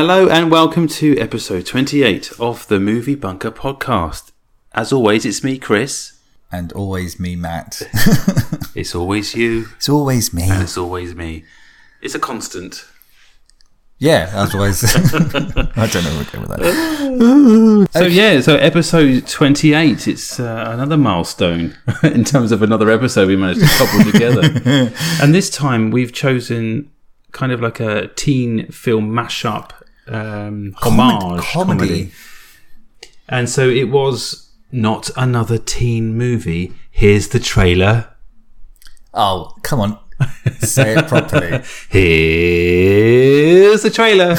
Hello and welcome to episode 28 of the Movie Bunker podcast. As always, it's me, Chris. And always me, Matt. It's always you. It's always me. And it's always me. It's a constant. Yeah, otherwise... I don't know where to go with that. So episode 28, it's another milestone in terms of another episode we managed to cobble together. And this time we've chosen kind of like a teen film mashup, homage comedy. And so it was not another teen movie. Here's the trailer. Oh, come on. Say it properly. Here's the trailer.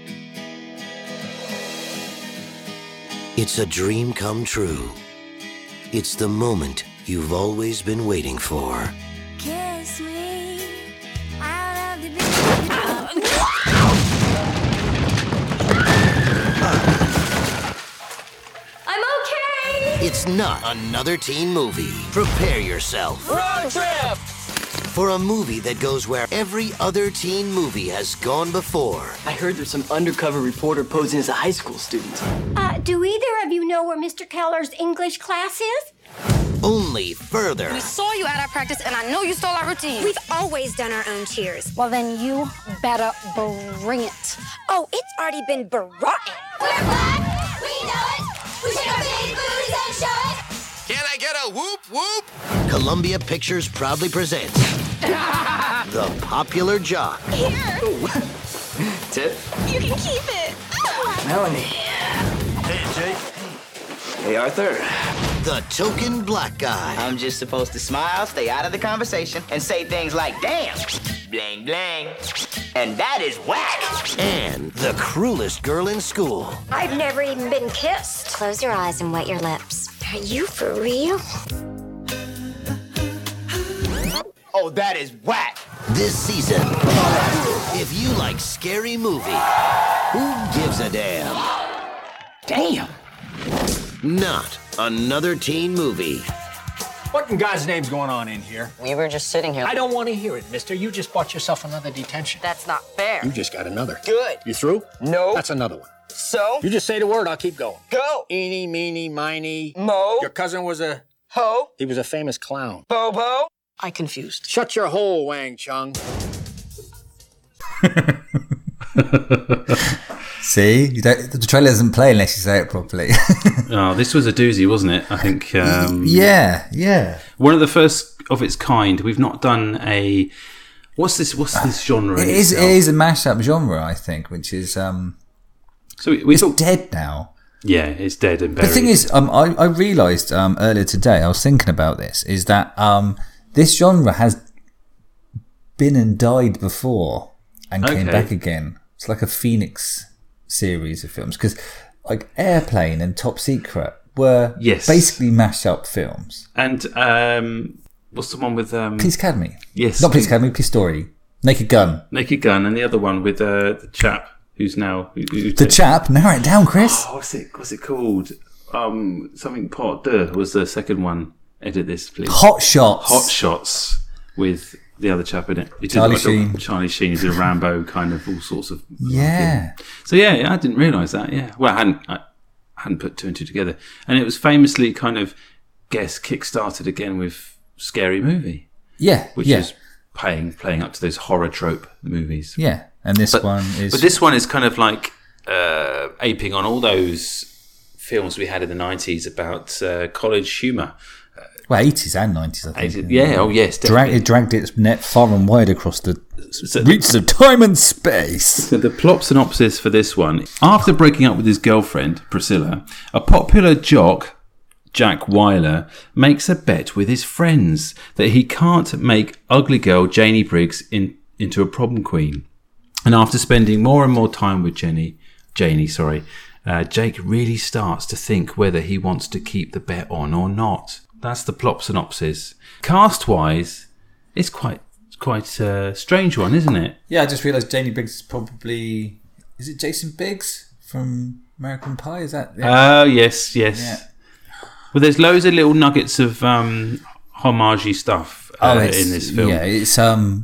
It's a dream come true. It's the moment you've always been waiting for. Kiss me out of the I'm okay. It's not another teen movie. Prepare yourself. Road trip! For a movie that goes where every other teen movie has gone before. I heard there's some undercover reporter posing as a high school student. Do either of you know where Mr. Keller's English class is? Only further. We saw you at our practice, and I know you stole our routine. We've always done our own cheers. Well, then you better bring it. Oh, it's already been brought. We're black. We know it. We shake our big booties and show it. Can I get a whoop whoop? Columbia Pictures proudly presents The Popular Jock. Here. Tip? You can keep it. Melanie. Hey, Jake. Hey, Arthur. The Token Black Guy. I'm just supposed to smile, stay out of the conversation, and say things like, damn, bling, bling, and that is whack. And the cruelest girl in school. I've never even been kissed. Close your eyes and wet your lips. Are you for real? Oh, that is whack. This season, if you like scary movie, who gives a damn? Damn. Not another teen movie. What in God's name's going on in here? We were just sitting here. I don't want to hear it, mister. You just bought yourself another detention. That's not fair. You just got another. Good. You through? No. That's another one. So? You just say the word, I'll keep going. Go. Eeny, meeny, miny. Mo. Your cousin was Ho. he was a famous clown. Bobo. I confused. Shut your hole, Wang Chung. See? The trailer doesn't play unless you say it properly. Oh, this was a doozy, wasn't it? I think. Yeah. One of the first of its kind. We've not done a... What's this genre? It is a mashup genre, I think, which is... So we it's talked... dead now. Yeah, it's dead and buried. The thing is, I realised earlier today, I was thinking about this, is that this genre has been and died before and came back again. It's like a phoenix series of films, because like Airplane and Top Secret were basically mash-up films. And what's the one with... Police Academy. Yes. Not Police Academy, Police Story. Naked Gun. Naked Gun, and the other one with the chap who's now... The chap? Narrow it down, Chris. Oh, what's it called? Something Pot de was the second one. Edit this, please. Hot Shots. Hot Shots with the other chap in it. Charlie Sheen. Charlie Sheen is a Rambo kind of all sorts of... Yeah. So yeah, I didn't realise that, yeah. Well, I hadn't put two and two together. And it was famously kind of, kick-started again with Scary Movie. Yeah. Which is playing up to those horror trope movies. Yeah. And this one is... But this one is kind of like aping on all those films we had in the 90s about college humour. Well, 80s and 90s, I think. 80s, yeah, oh yes, definitely. It dragged its net far and wide across the reaches of time and space. So the plot synopsis for this one. After breaking up with his girlfriend, Priscilla, a popular jock, Jack Weiler, makes a bet with his friends that he can't make ugly girl Janie Briggs into a prom queen. And after spending more and more time with Jake really starts to think whether he wants to keep the bet on or not. That's the plot synopsis. Cast-wise, it's quite a strange one, isn't it? Yeah, I just realised Janie Briggs is probably... Is it Jason Biggs from American Pie? Is that... Oh, yes. Yeah. Well, there's loads of little nuggets of homage-y stuff in this film. Yeah, it's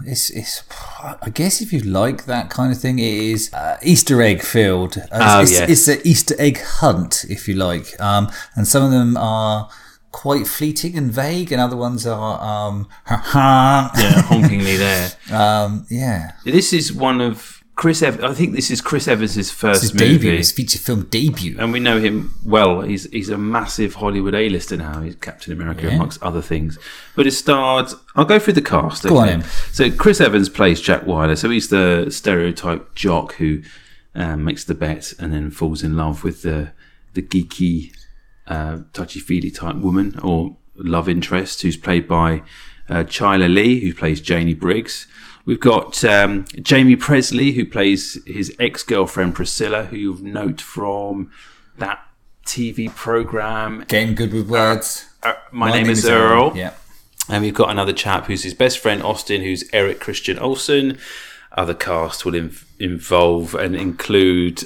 I guess if you like that kind of thing, it is Easter egg filled. It's an Easter egg hunt, if you like. And some of them are quite fleeting and vague, and other ones are honkingly there. Yeah. This is one of Chris Evans. I think this is Chris Evans' first movie. Debut, his feature film debut. And we know him well. He's a massive Hollywood A-lister now. He's Captain America, amongst other things. But it starred... I'll go through the cast. Go on in. So Chris Evans plays Jack Wyler. So he's the stereotype jock who makes the bet and then falls in love with the geeky, touchy-feely type woman or love interest, who's played by Chyla Lee, who plays Janie Briggs. We've got Jamie Presley, who plays his ex-girlfriend Priscilla, who you'll note from that TV program. Getting Good with Words. My name is Earl. Yeah. And we've got another chap who's his best friend, Austin, who's Eric Christian Olsen. Other cast will involve and include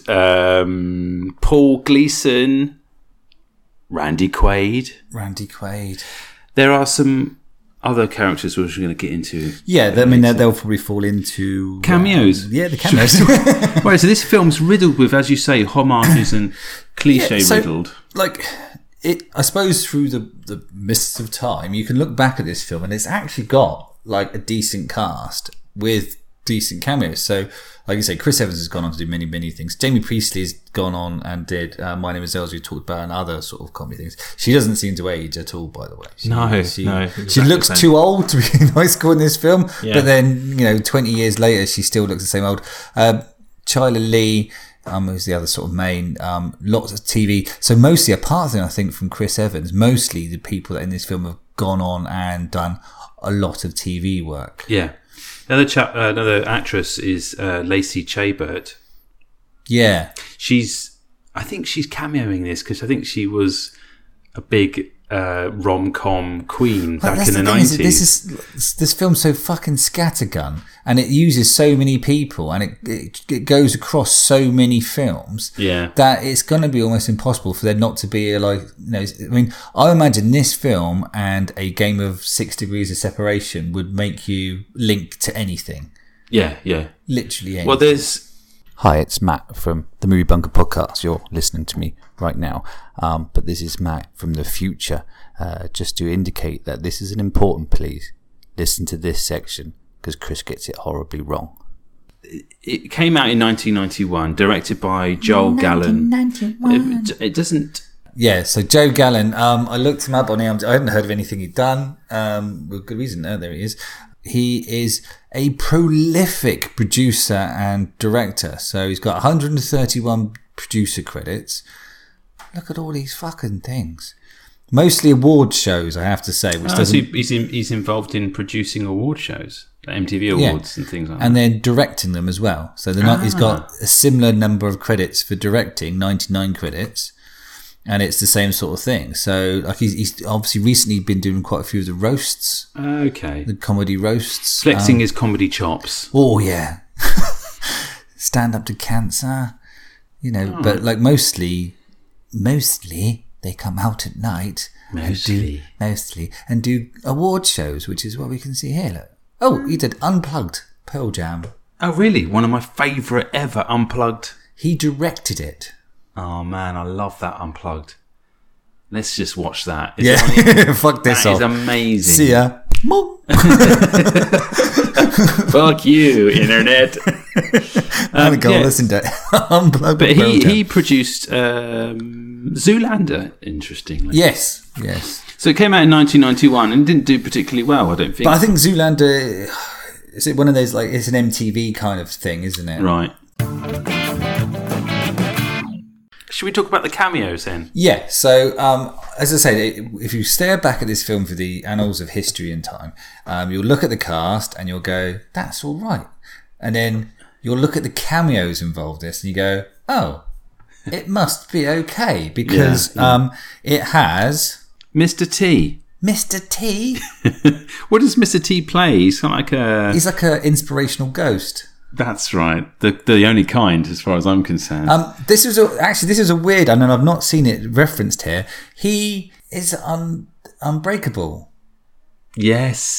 Paul Gleason, Randy Quaid. There are some other characters which we're going to get into. Yeah, they'll probably fall into... cameos. The cameos. Right, so this film's riddled with, as you say, homages and cliche-riddled. I suppose through the mists of time, you can look back at this film and it's actually got a decent cast with decent cameos. So, like you say, Chris Evans has gone on to do many, many things. Jamie Priestley has gone on and did My Name is Earl, we talked about, and other sort of comedy things. She doesn't seem to age at all, by the way. She looks too old to be in high school in this film, but then 20 years later, she still looks the same old. Chyla Lee, who's the other sort of main, lots of TV. So mostly, apart from I think from Chris Evans, mostly the people that in this film have gone on and done a lot of TV work. Yeah. Another actress is Lacey Chabert. Yeah. I think she's cameoing this because I think she was a big rom-com queen back in the 90s. This film's so fucking scattergun, and it uses so many people, and it goes across so many films that it's going to be almost impossible for there not to be I imagine this film and A Game of 6 Degrees of Separation would make you link to anything. Yeah. Literally anything. Well, there's... Hi, it's Matt from the Movie Bunker podcast. You're listening to me right now. But this is Matt from the future. Just to indicate that this is an important please. Listen to this section because Chris gets it horribly wrong. It came out in 1991, directed by Joel Gallen. It doesn't... Yeah, so Joe Gallen, I looked him up on IMDb. I hadn't heard of anything he'd done. With good reason. Oh, there he is. He is a prolific producer and director. So he's got 131 producer credits. Look at all these fucking things. Mostly award shows, I have to say. Which he's involved in producing award shows, like MTV Awards and things like that. And then directing them as well. So he's got a similar number of credits for directing, 99 credits. And it's the same sort of thing. So, he's obviously recently been doing quite a few of the roasts. Okay. The comedy roasts. Flexing his comedy chops. Oh, yeah. Stand Up to Cancer. But mostly they come out at night. Mostly. And do award shows, which is what we can see here. Look. Oh, he did Unplugged, Pearl Jam. Oh, really? One of my favourite ever, Unplugged. He directed it. Oh man, I love that Unplugged. Let's just watch that. Fuck this off. That is amazing. See ya. Fuck you, internet. I'm gonna go listen to Unplugged. But he produced Zoolander, interestingly. Yes. So it came out in 1991 and didn't do particularly well, I don't think. But I think Zoolander, is it one of those, it's an MTV kind of thing, isn't it? Right. Should we talk about the cameos then? Yeah, so as I said, if you stare back at this film for the annals of history and time, you'll look at the cast and you'll go, that's all right. And then you'll look at the cameos involved in this and you go, oh, it must be okay because it has... Mr. T. Mr. T? What does Mr. T play? He's like He's like an inspirational ghost. That's right. The only kind, as far as I'm concerned. This is a weird, and I've not seen it referenced here. He is unbreakable. Yes.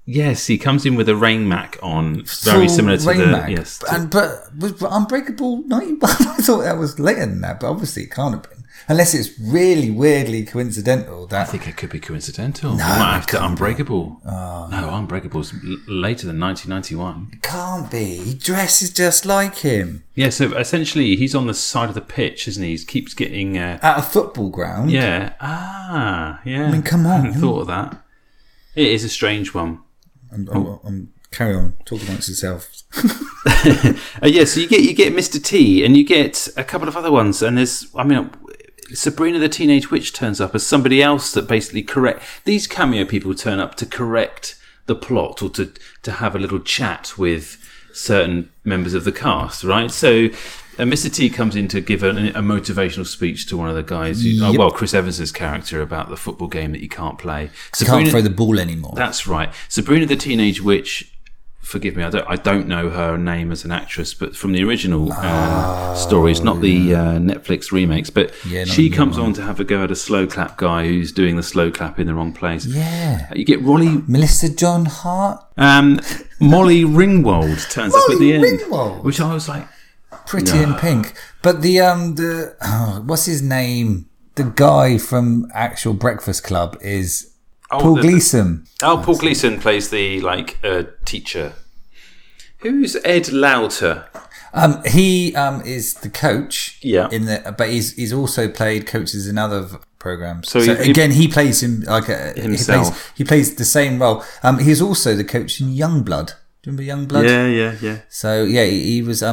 Yes, he comes in with a Rain Mac on, very similar to Rain the Mac. yes. But was Unbreakable 91? I thought that was later than that, but obviously it can't have been. Unless it's really weirdly coincidental. I think it could be coincidental. No, We might have to Unbreakable. Oh. No, Unbreakable's later than 1991. It can't be. He dresses just like him. Yeah, so essentially he's on the side of the pitch, isn't he? He keeps getting... At a football ground? Yeah. Yeah. I mean, come on. I hadn't thought of that. It is a strange one. Carry on. Talk amongst yourselves. Yeah, so you get Mr. T, and you get a couple of other ones, and Sabrina the Teenage Witch turns up as somebody else that basically these cameo people turn up to correct the plot or to have a little chat with certain members of the cast, right? So Mr. T comes in to give a motivational speech to one of the guys, Chris Evans' character, about the football game that he can't play. Can't throw the ball anymore. That's right. Sabrina the Teenage Witch, forgive me, I don't know her name as an actress, but from the original stories, not the Netflix remakes, but she comes on to have a go at a slow clap guy who's doing the slow clap in the wrong place. Yeah. You get Melissa John Hart. Molly Ringwald turns up at the end, Ringwald. which I was like, Pretty in Pink. But the what's his name? The guy from actual Breakfast Club is Paul Gleason. Paul Gleason plays the teacher. Who's Ed Lauter? He is the coach. Yeah. But he's also played coaches in other programs. So he plays him himself. He plays the same role. He's also the coach in Youngblood. Do you remember Youngblood? Yeah. So he was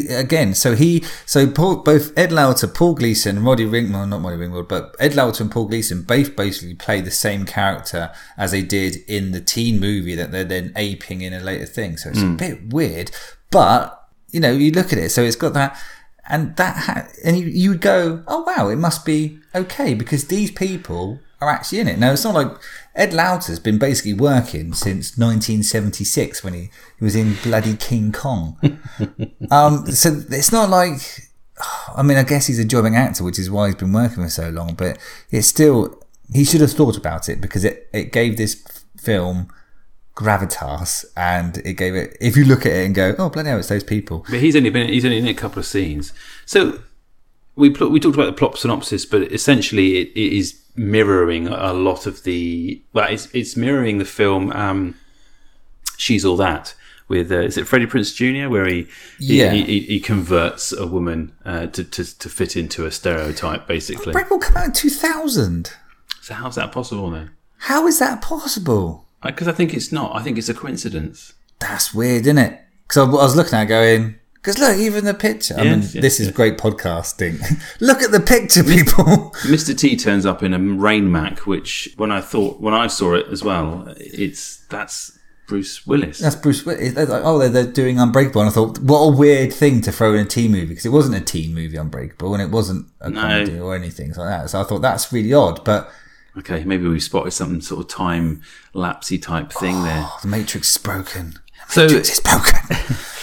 both Ed Lauter, Paul Gleason, and Roddy Ringwald, not Roddy Ringwald, but Ed Lauter and Paul Gleason both basically play the same character as they did in the teen movie that they're then aping in a later thing. So it's a bit weird, but you look at it. So it's got that, and and you would go, oh wow, it must be okay because these people are actually in it. Now it's not like Ed Lauter's been basically working since 1976 when he was in bloody King Kong. So it's not like, I mean, I guess he's a jobbing actor, which is why he's been working for so long, but it's still, he should have thought about it because it gave this film gravitas, and it gave it, if you look at it and go, oh bloody hell, it's those people. But he's only in a couple of scenes. So we talked about the plot synopsis, but essentially it is mirroring a lot of it's mirroring the film She's All That with is it Freddie Prinze Jr. where he converts a woman to fit into a stereotype basically. Breakable came out in 2000. So how's that possible then? How is that possible? Because I think it's not. I think it's a coincidence. That's weird, isn't it? Because I was looking at it going, because look, even the picture. This is great podcasting. Look at the picture, people. Mr. T turns up in a Rain Mac, which when I saw it as well, that's Bruce Willis. That's Bruce Willis. They're doing Unbreakable, and I thought, what a weird thing to throw in a teen movie, because it wasn't a teen movie, Unbreakable, and it wasn't a comedy or anything like that. So I thought that's really odd, but. Okay, maybe we spotted some sort of time lapsey type thing there. The Matrix is broken. The Matrix is broken.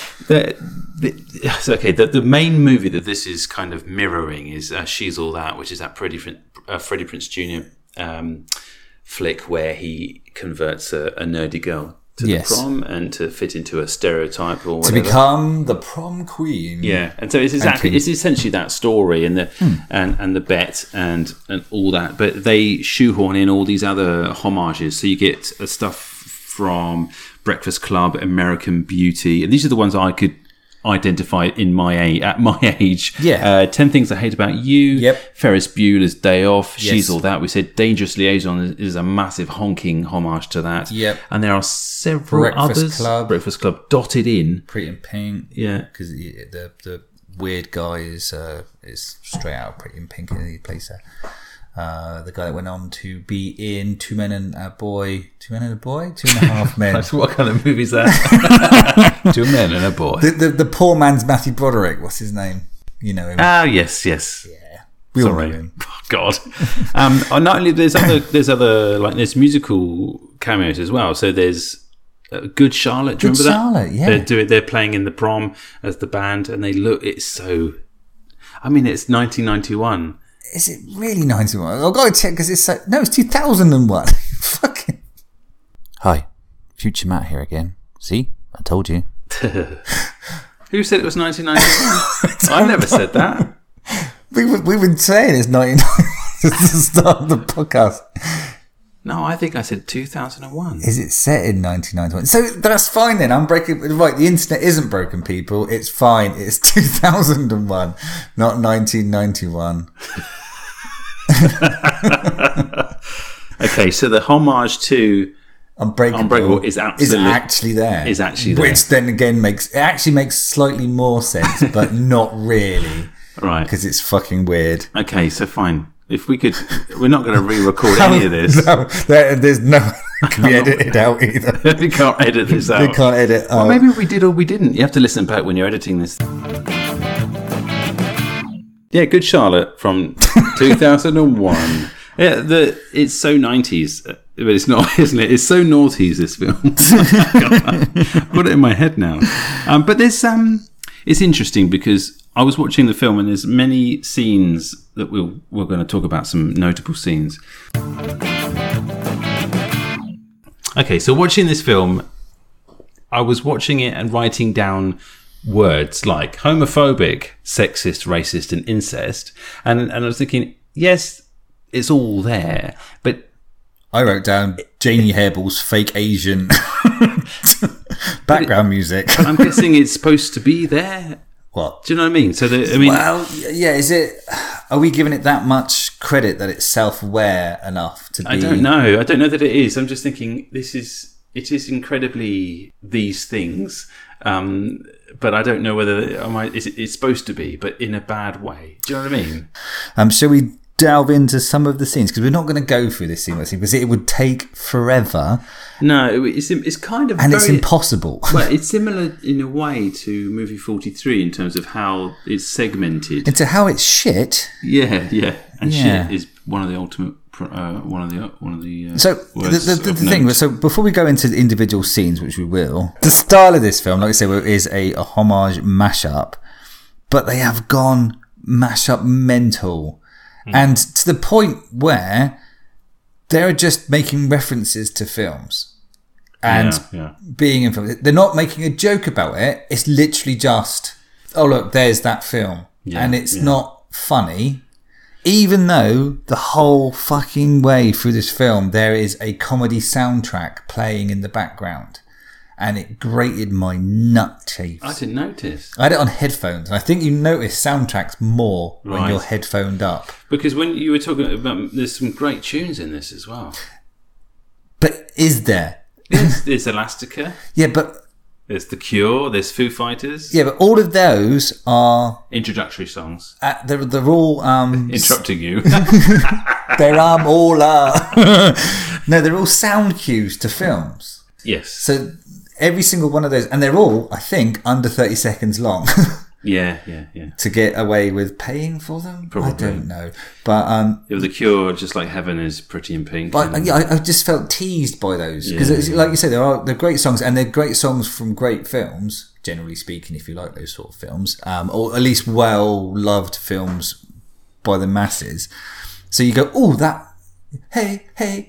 The main movie that this is kind of mirroring is She's All That, which is that Freddie Prinze Jr. Flick where he converts a nerdy girl to the prom and to fit into a stereotype or whatever. To become the prom queen. Yeah, and so it's essentially that story and the bet and all that, but they shoehorn in all these other homages. So you get stuff from Breakfast Club, American Beauty, and these are the ones I could identify at my age. 10 Things I Hate About You, Ferris Bueller's Day Off, She's All That. We said Dangerous Liaison is a massive honking homage to that. And there are several others. Breakfast Club dotted in. Pretty in Pink. Yeah. Because the weird guy is straight out of Pretty in Pink, and he plays the guy that went on to be in Two Men and a Boy, Two and a Half Men. What kind of movie is that? 2 Men and a Boy. The poor man's Matthew Broderick. What's his name? You know him. Yes. Yeah. We all know him. Oh, God. Not only there's musical cameos as well. So there's Good Charlotte. Do you remember Charlotte, that? Yeah. They're playing in the prom as the band, and they look. It's so. I mean, it's 1991. Is it really 91? I've got to check because it's 2001. Fucking. Hi, Future Matt here again. See? I told you. Who said it was 1991? I never said that. We've been saying it's 99 since the start of the podcast. No, I think I said 2001. Is it set in 1991? So that's fine then. I'm breaking. Right, the internet isn't broken, people. It's fine. It's 2001, not 1991. Okay, so the homage to Unbreakable is actually there. Is actually there. Which then again makes slightly more sense, but not really. Right. Because it's fucking weird. Okay, so fine. If we could, we're not going to re-record any of this. No, there's no. It can be edited out either. We can't edit this out. We can't edit. Well, maybe we did or we didn't. You have to listen back when you're editing this. Yeah, Good Charlotte from 2001. Yeah, it's so 90s, but it's not, isn't it? It's so noughties, this film. I've got it in my head now. But there's it's interesting because I was watching the film and there's many scenes that we're going to talk about, some notable scenes. Okay, so watching this film, I was watching it and writing down words like homophobic, sexist, racist, and incest. And I was thinking, yes, it's all there, but I wrote down Jamie Hareball's fake Asian background music. I'm guessing it's supposed to be there. What? Do you know what I mean? So, well, yeah. Is it? Are we giving it that much credit that it's self-aware enough to be? I don't know. I don't know that it is. I'm just thinking it is incredibly these things, but I don't know whether it's supposed to be, but in a bad way. Do you know what I mean? Shall we delve into some of the scenes, because we're not going to go through this scene because it would take forever. No, it's kind of, and it's impossible. Well, it's similar in a way to movie 43 in terms of how it's segmented into how it's shit. Yeah, and shit is one of the ultimate. One of the. So the thing. So before we go into the individual scenes, which we will, the style of this film, like I say, is a homage mashup, but they have gone mashup mental. And to the point where they're just making references to films and being in films. They're not making a joke about it. It's literally just, oh, look, there's that film. And it's not funny, even though the whole fucking way through this film, there is a comedy soundtrack playing in the background. And it grated my nut cheeks. I didn't notice. I had it on headphones. And I think you notice soundtracks more when you're headphoned up. Because when you were talking about, there's some great tunes in this as well. But is there? There's Elastica. Yeah, but... There's The Cure. There's Foo Fighters. Yeah, but all of those are... introductory songs. They're all... Interrupting you. They're all... No, they're all sound cues to films. Yes. So... every single one of those, and they're all, I think, under 30 seconds long. Yeah. To get away with paying for them? Probably. I don't know. But The Cure, just like Heaven is Pretty in Pink. But I just felt teased by those. Because, like you say, they're great songs, and they're great songs from great films, generally speaking, if you like those sort of films. Or at least well-loved films by the masses. So you go, oh, that... hey,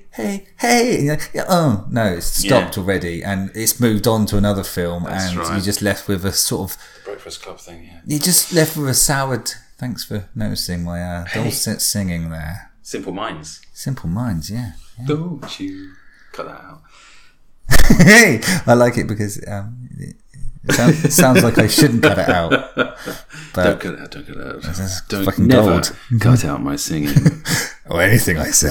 oh no, it's stopped already, and it's moved on to another film. That's and you're just left with a sort of Breakfast Club thing. You're just left with a soured. Thanks for noticing my dulcet singing there. Simple Minds, yeah. Don't you cut that out. Hey, I like it because it sounds like I shouldn't cut it out. But don't cut it out. Don't fucking never cut out my singing. Or anything I say.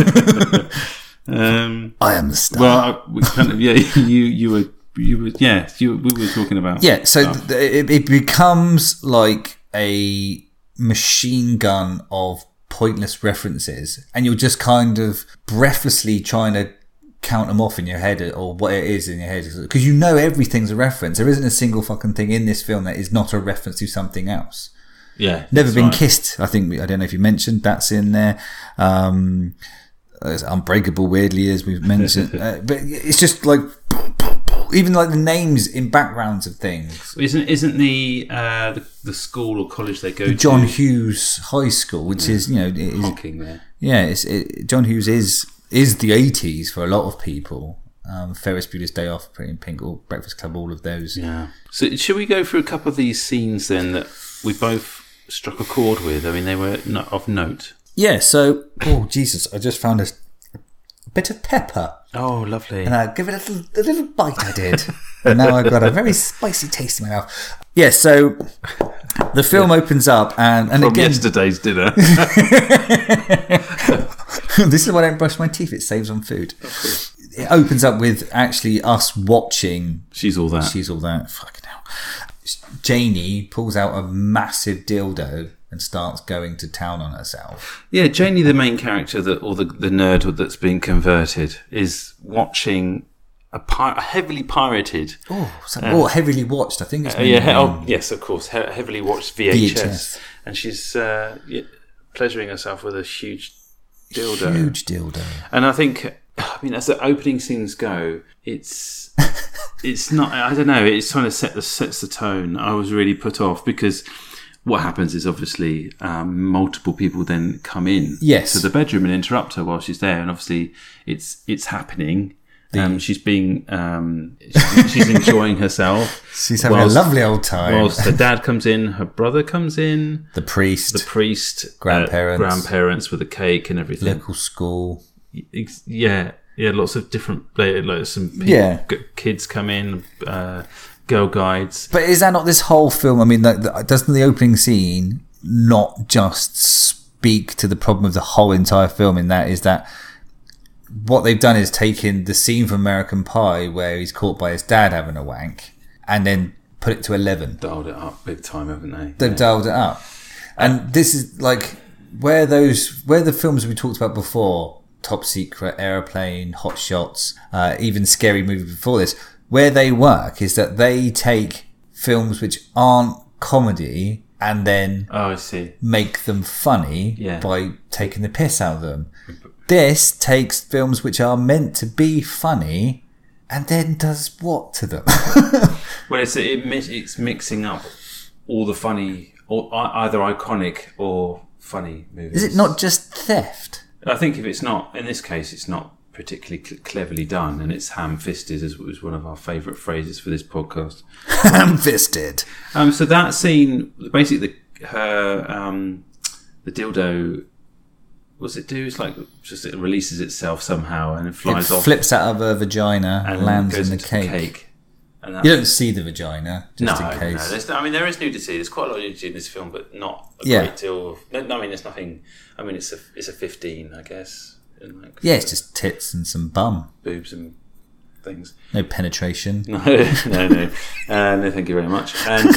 I am the star. Well, we kind of, you were, we were talking about. Yeah, so it becomes like a machine gun of pointless references, and you're just kind of breathlessly trying to count them off in your head, or what it is in your head, because you know everything's a reference. There isn't a single fucking thing in this film that is not a reference to something else. Yeah, Never Been Kissed. I don't know if you mentioned that's in there. It's Unbreakable, weirdly, as we've mentioned, but it's just like even like the names in backgrounds of things. Isn't the school or college they go to John Hughes High School, which is honking there? Yeah, John Hughes is the 80s for a lot of people. Ferris Bueller's Day Off, Pretty in Pink, or Breakfast Club, all of those. Yeah. So should we go through a couple of these scenes then that we both struck a chord with? I mean, they were not of note. Yeah, so, oh, Jesus, I just found a bit of pepper. Oh, lovely. And I give it a little bite, I did. And now I've got a very spicy taste in my mouth. Yeah, so the film opens up and From again... yesterday's dinner. This is why I don't brush my teeth. It saves on food. It opens up with actually us watching... She's All That. She's All That. Fucking hell. Janie pulls out a massive dildo and starts going to town on herself. Yeah, Janie, the main character, the nerd that's been converted, is watching a heavily pirated... heavily watched. I think it's... yes, of course. Heavily watched VHS. And she's pleasuring herself with a huge dildo. And I think, as the opening scenes go, it's not... I don't know. It's trying to sets the tone. I was really put off because... What happens is obviously multiple people then come in to the bedroom and interrupt her while she's there, and obviously it's happening. She's being she's enjoying herself. She's having a lovely old time. Whilst her dad comes in, her brother comes in, the priest, grandparents with a cake and everything. Local school. Yeah, lots of different some people, kids come in. Girl guides. But is that not this whole film? I mean, doesn't the opening scene not just speak to the problem of the whole entire film? In that is that what they've done is taken the scene from American Pie where he's caught by his dad having a wank and then put it to 11. Dialed it up big time, haven't they? They've dialed it up. And this is like where the films we talked about before, Top Secret, Aeroplane, Hot Shots, even Scary Movie before this, where they work is that they take films which aren't comedy and then make them funny by taking the piss out of them. This takes films which are meant to be funny and then does what to them? Well, it's mixing up all the funny, or either iconic or funny movies. Is it not just theft? I think if it's not, in this case, it's not particularly cleverly done, and it's ham-fisted, as was one of our favourite phrases for this podcast. Ham-fisted. So that scene, basically, the dildo, what's it do? It's like just it releases itself somehow and it flies off. Flips out of her vagina and lands in the cake. And you don't see the vagina, just in case. No, there is nudity. There's quite a lot of nudity in this film, but not a great deal of... No, there's nothing... it's a 15, I guess. It's just tits and some bum. Boobs and things. No penetration. No, thank you very much. And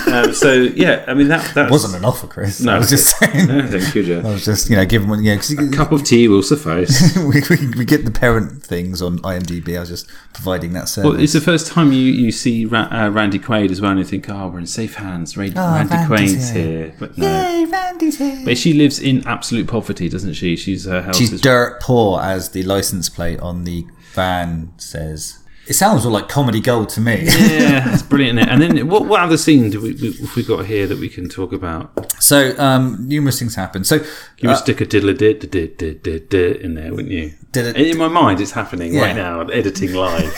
that wasn't an offer, Chris. No, I was just saying. No, thank you, Joe. I was just, giving one. Yeah, a cup of tea will suffice. we get the parent things on IMDb. I was just providing that service. Well, it's the first time you see Randy Quaid as well, and you think, we're in safe hands. Randy Quaid's here. But no. Yay, Randy's here. But she lives in absolute poverty, doesn't she? She's dirt poor, as the license plate on the van says. It sounds all like comedy gold to me. Yeah, it's brilliant. And then what other scene have we got here that we can talk about? So, numerous things happen. So you would stick a diddle-a-dit in there, wouldn't you? In my mind, it's happening right now. I'm editing live.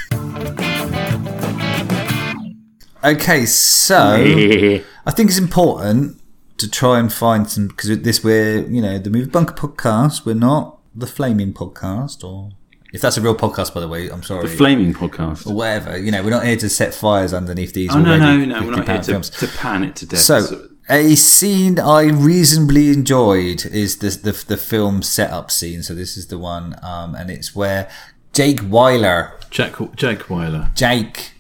Okay, so I think it's important to try and find some, because we're the Movie Bunker podcast. We're not the Flaming podcast, or... If that's a real podcast, by the way, I'm sorry. The Flaming Podcast. Or whatever. We're not here to set fires underneath these. No. We're not here to pan it to death. So, a scene I reasonably enjoyed is the film setup scene. So this is the one, and it's where Jake Weiler. Jake Weiler. Jake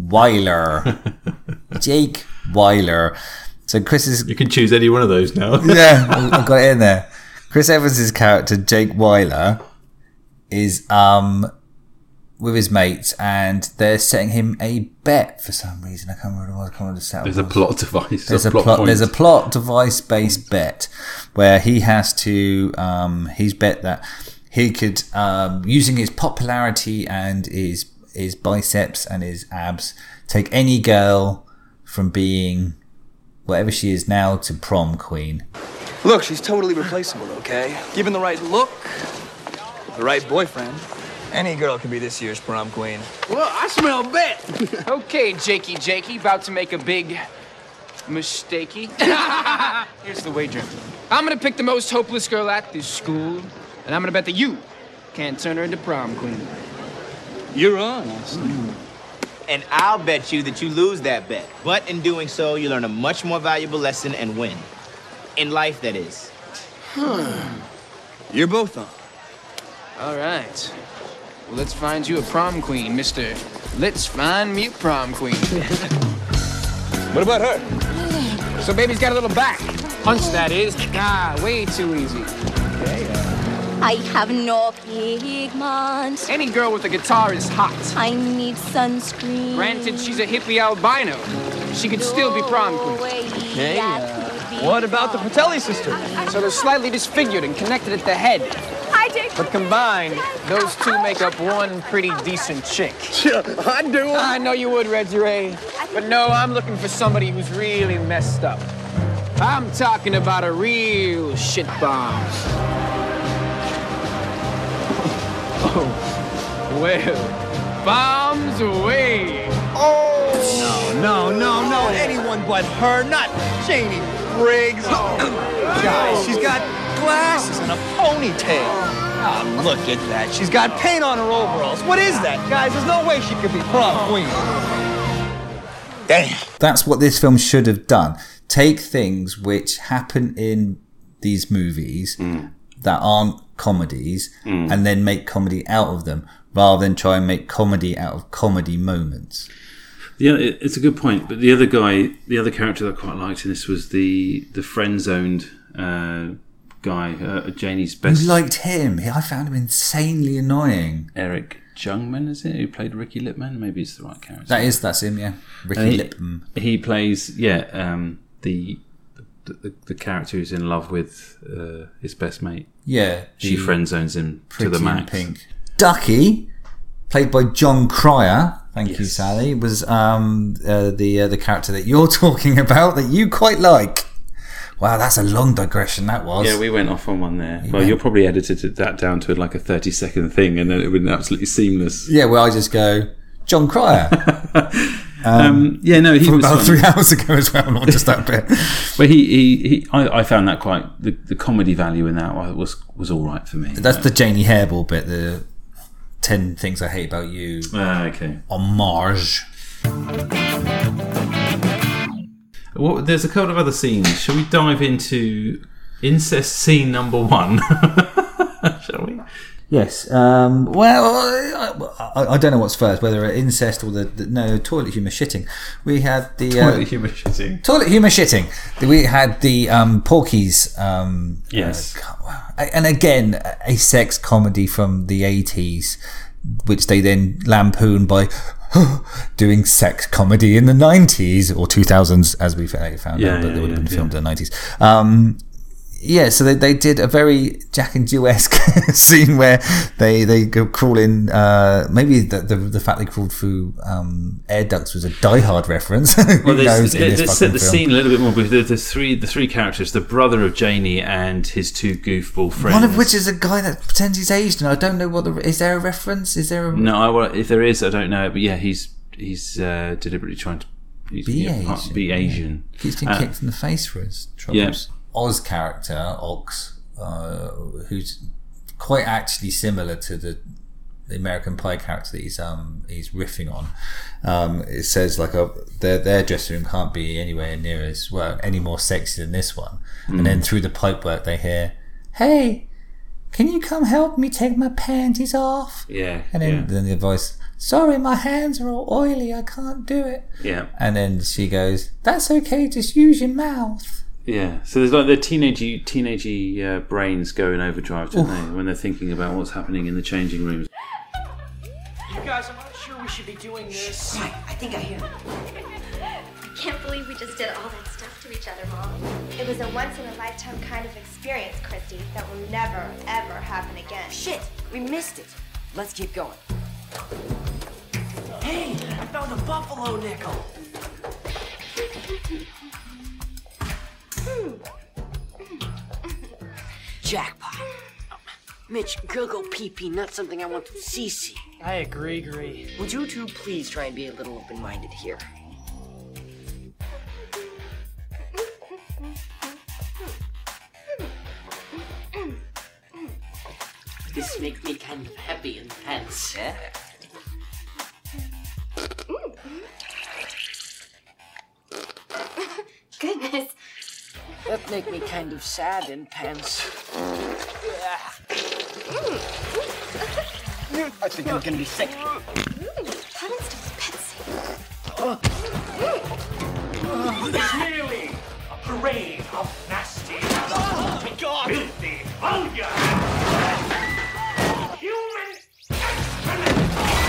Weiler. So Chris is... You can choose any one of those now. Yeah, I've got it in there. Chris Evans' character, Jake Weiler, is with his mates, and they're setting him a bet for some reason. I can't remember what the setup was. There's a plot device. There's a plot device based bet where he has to he's bet that he could using his popularity and his biceps and his abs take any girl from being whatever she is now to prom queen. Look, she's totally replaceable, okay? Given the right look, the right boyfriend, Any girl can be this year's prom queen. Well, I smell bet. Okay, Jakey, about to make a big mistakey. Here's the wager. I'm gonna pick the most hopeless girl at this school, and I'm gonna bet that you can't turn her into prom queen. You're on, Austin. And I'll bet you that you lose that bet. But in doing so, you learn a much more valuable lesson and win. In life, that is. You're both on. All right. Well, let's find you a prom queen, Mr. Let's find me a prom queen. What about her? So baby's got a little back. Punch, that is. Way too easy. I have no pigment. Any girl with a guitar is hot. I need sunscreen. Granted, she's a hippie albino. She could still be prom queen. Okay, what about the Patelli sisters? So they're slightly disfigured and connected at the head. Hi, Dick. But combined, those two make up one pretty decent chick. I'd do it. I know you would, Reggie Ray. But no, I'm looking for somebody who's really messed up. I'm talking about a real shit bomb. Oh, well, bombs away. Oh, no, anyone but her, not Janie Briggs. Guys, she's got glasses and a ponytail. Oh, look at that. She's got paint on her overalls. What is that? Guys, there's no way she could be prom queen. Damn. That's what this film should have done. Take things which happen in these movies that aren't comedies and then make comedy out of them, rather than try and make comedy out of comedy moments. Yeah, it's a good point. But the other character that I quite liked in this was the friend-zoned guy, Janie's best. You liked him? I found him insanely annoying. Eric Jungman, is it? Who played Ricky Lipman? Maybe it's the right character. That's him. Yeah, Ricky Lipman. He plays the character who's in love with his best mate. Yeah, she friend zones him to the max. Pink. Ducky, played by John Cryer. Thank you, Sally. Was the character that you're talking about that you quite like. Wow, that's a long digression. That was. Yeah, we went off on one there. You'll probably edited that down to like a 30-second thing, and then it would be absolutely seamless. Yeah, well, I just go John Cryer. He was about 3 hours ago as well, not just that bit. But I found that quite the comedy value in that was all right for me. That's the Janie Hairball bit. The 10 Things I Hate About You. Okay. Homage. Well, there's a couple of other scenes. Shall we dive into incest scene number 1? Shall we? Yes. Well, I don't know what's first, whether incest or the toilet humour shitting. We had the toilet humour shitting. Toilet humour shitting. We had the Porky's. Yes. And again, a sex comedy from the 80s, which they then lampooned by doing sex comedy in the 90s or 2000s, as we found out, but they would have been filmed in the 90s. So they did a very Jack and Jill-esque scene where they go crawl in. Maybe the fact they crawled through air ducts was a Die Hard reference. Well, let's set the scene a little bit more. There's the three characters: the brother of Janie and his two goofball friends. One of which is a guy that pretends he's Asian. I don't know is there a reference? Is there a no? If there is, I don't know. But yeah, he's deliberately trying to be Asian. Keeps getting kicked in the face for his troubles. Yeah. Oz character, Ox, who's quite actually similar to the American Pie character that he's riffing on. It says like their dressing room can't be anywhere near any more sexy than this one. And then through the pipework they hear, "Hey, can you come help me take my panties off?" Yeah. And then the voice, "Sorry, my hands are all oily. I can't do it." Yeah. And then she goes, "That's okay. Just use your mouth." Yeah, so there's like the teenagey brains go in overdrive, don't they, when they're thinking about what's happening in the changing rooms. You guys, I'm not sure we should be doing this. I think I hear. I can't believe we just did all that stuff to each other, Mom. It was a once-in-a-lifetime kind of experience, Christy, that will never, ever happen again. Shit, we missed it. Let's keep going. Hey, I found a buffalo nickel. Jackpot. Mitch, girl go pee-pee, not something I want to see. I agree. Would you two please try and be a little open-minded here? This makes me kind of happy in pants. Yeah. Goodness. That make me kind of sad in pants. I think I'm gonna be sick. Heavens to Betsy. It's merely a parade of nasty, filthy, vulgar, human excrement.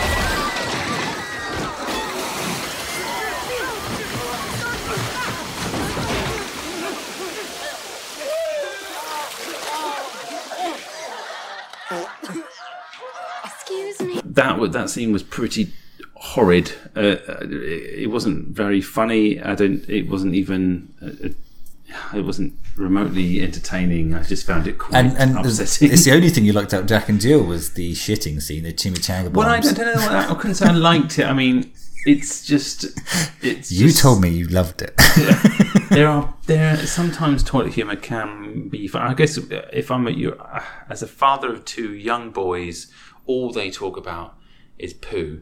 Excuse me. That scene was pretty horrid. It wasn't very funny. It wasn't even. It wasn't remotely entertaining. I just found it quite upsetting. It's the only thing you liked about Jack and Jill was the shitting scene, the chimichanga bombs. Well, I don't know. I couldn't say I liked it. I mean, it's just. You told me you loved it. There sometimes toilet humour can be fun. I guess if I'm as a father of two young boys, all they talk about is poo.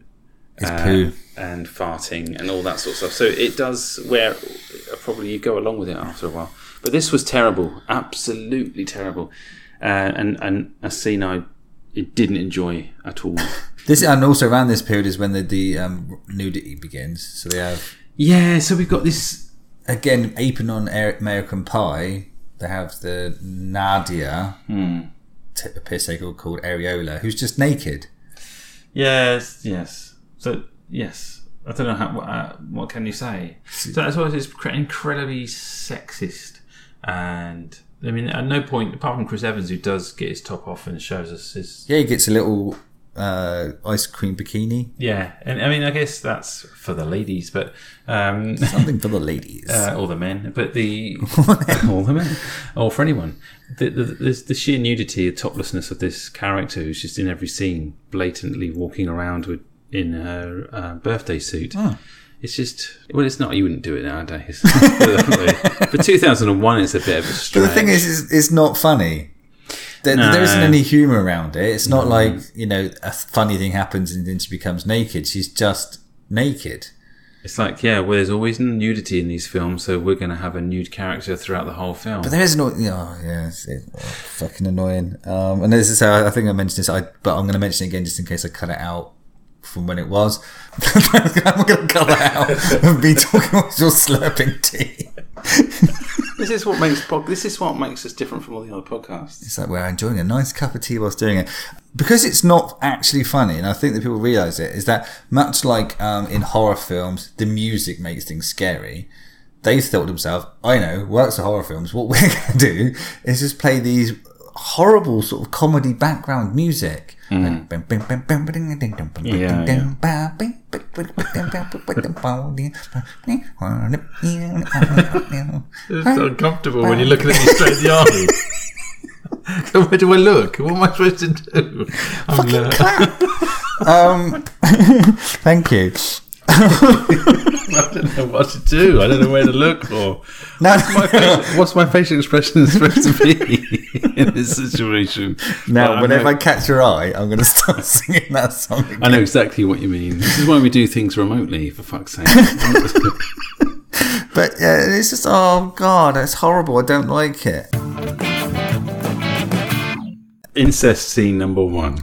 And farting and all that sort of stuff. So it does where probably you go along with it after a while. But this was terrible, absolutely terrible, and a scene I didn't enjoy at all. This and also around this period is when the nudity begins. So they have So we've got this again aping on American Pie. They have the Nadia, a piss called Areola, who's just naked. Yes. So yes, I don't know what can you say. So that's why it's incredibly sexist, and I mean at no point apart from Chris Evans, who does get his top off and shows us his. Yeah, he gets a little ice cream bikini. Yeah, and I mean I guess that's for the ladies, but something for the ladies or the men, but all the men, or for anyone. The sheer nudity, the toplessness of this character, who's just in every scene, blatantly walking around in her birthday suit. It's just, well, it's not, you wouldn't do it nowadays. For 2001, it's a bit of a stretch. But the thing is, it's not funny. There isn't any humour around it. It's not like, a funny thing happens and then she becomes naked. She's just naked. It's like, there's always nudity in these films, so we're going to have a nude character throughout the whole film. But there is no, it's fucking annoying. And this is how I think I mentioned this, but I'm going to mention it again just in case I cut it out from when it was. I'm going to cut that out and be talking about your slurping tea. This is what makes us different from all the other podcasts. It's like we're enjoying a nice cup of tea whilst doing it. Because it's not actually funny, and I think that people realise it, is that much like in horror films, the music makes things scary. They thought to themselves, I know, works for horror films, what we're going to do is just play these horrible sort of comedy background music. It's uncomfortable when you're looking at me straight in the eye. Where do I look? What am I supposed to do? Fucking clap. Thank you. I don't know what to do. I don't know where to look for. What's my facial expression supposed to be in this situation? Now, whenever I catch your eye, I'm going to start singing that song again. I know exactly what you mean. This is why we do things remotely, for fuck's sake. But it's just, oh God, it's horrible. I don't like it. Incest scene number one.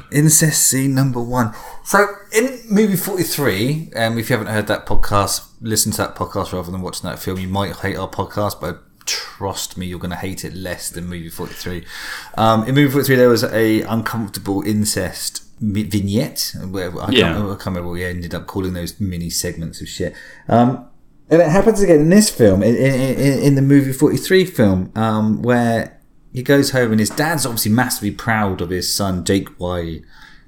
So, in movie 43, if you haven't heard that podcast, listen to that podcast rather than watching that film. You might hate our podcast, but trust me, you're going to hate it less than movie 43. In movie 43, there was a uncomfortable incest vignette, where I can't remember what we ended up calling those mini segments of shit. And it happens again in this film, in the movie 43 film, where he goes home and his dad's obviously massively proud of his son, Jake Wiley.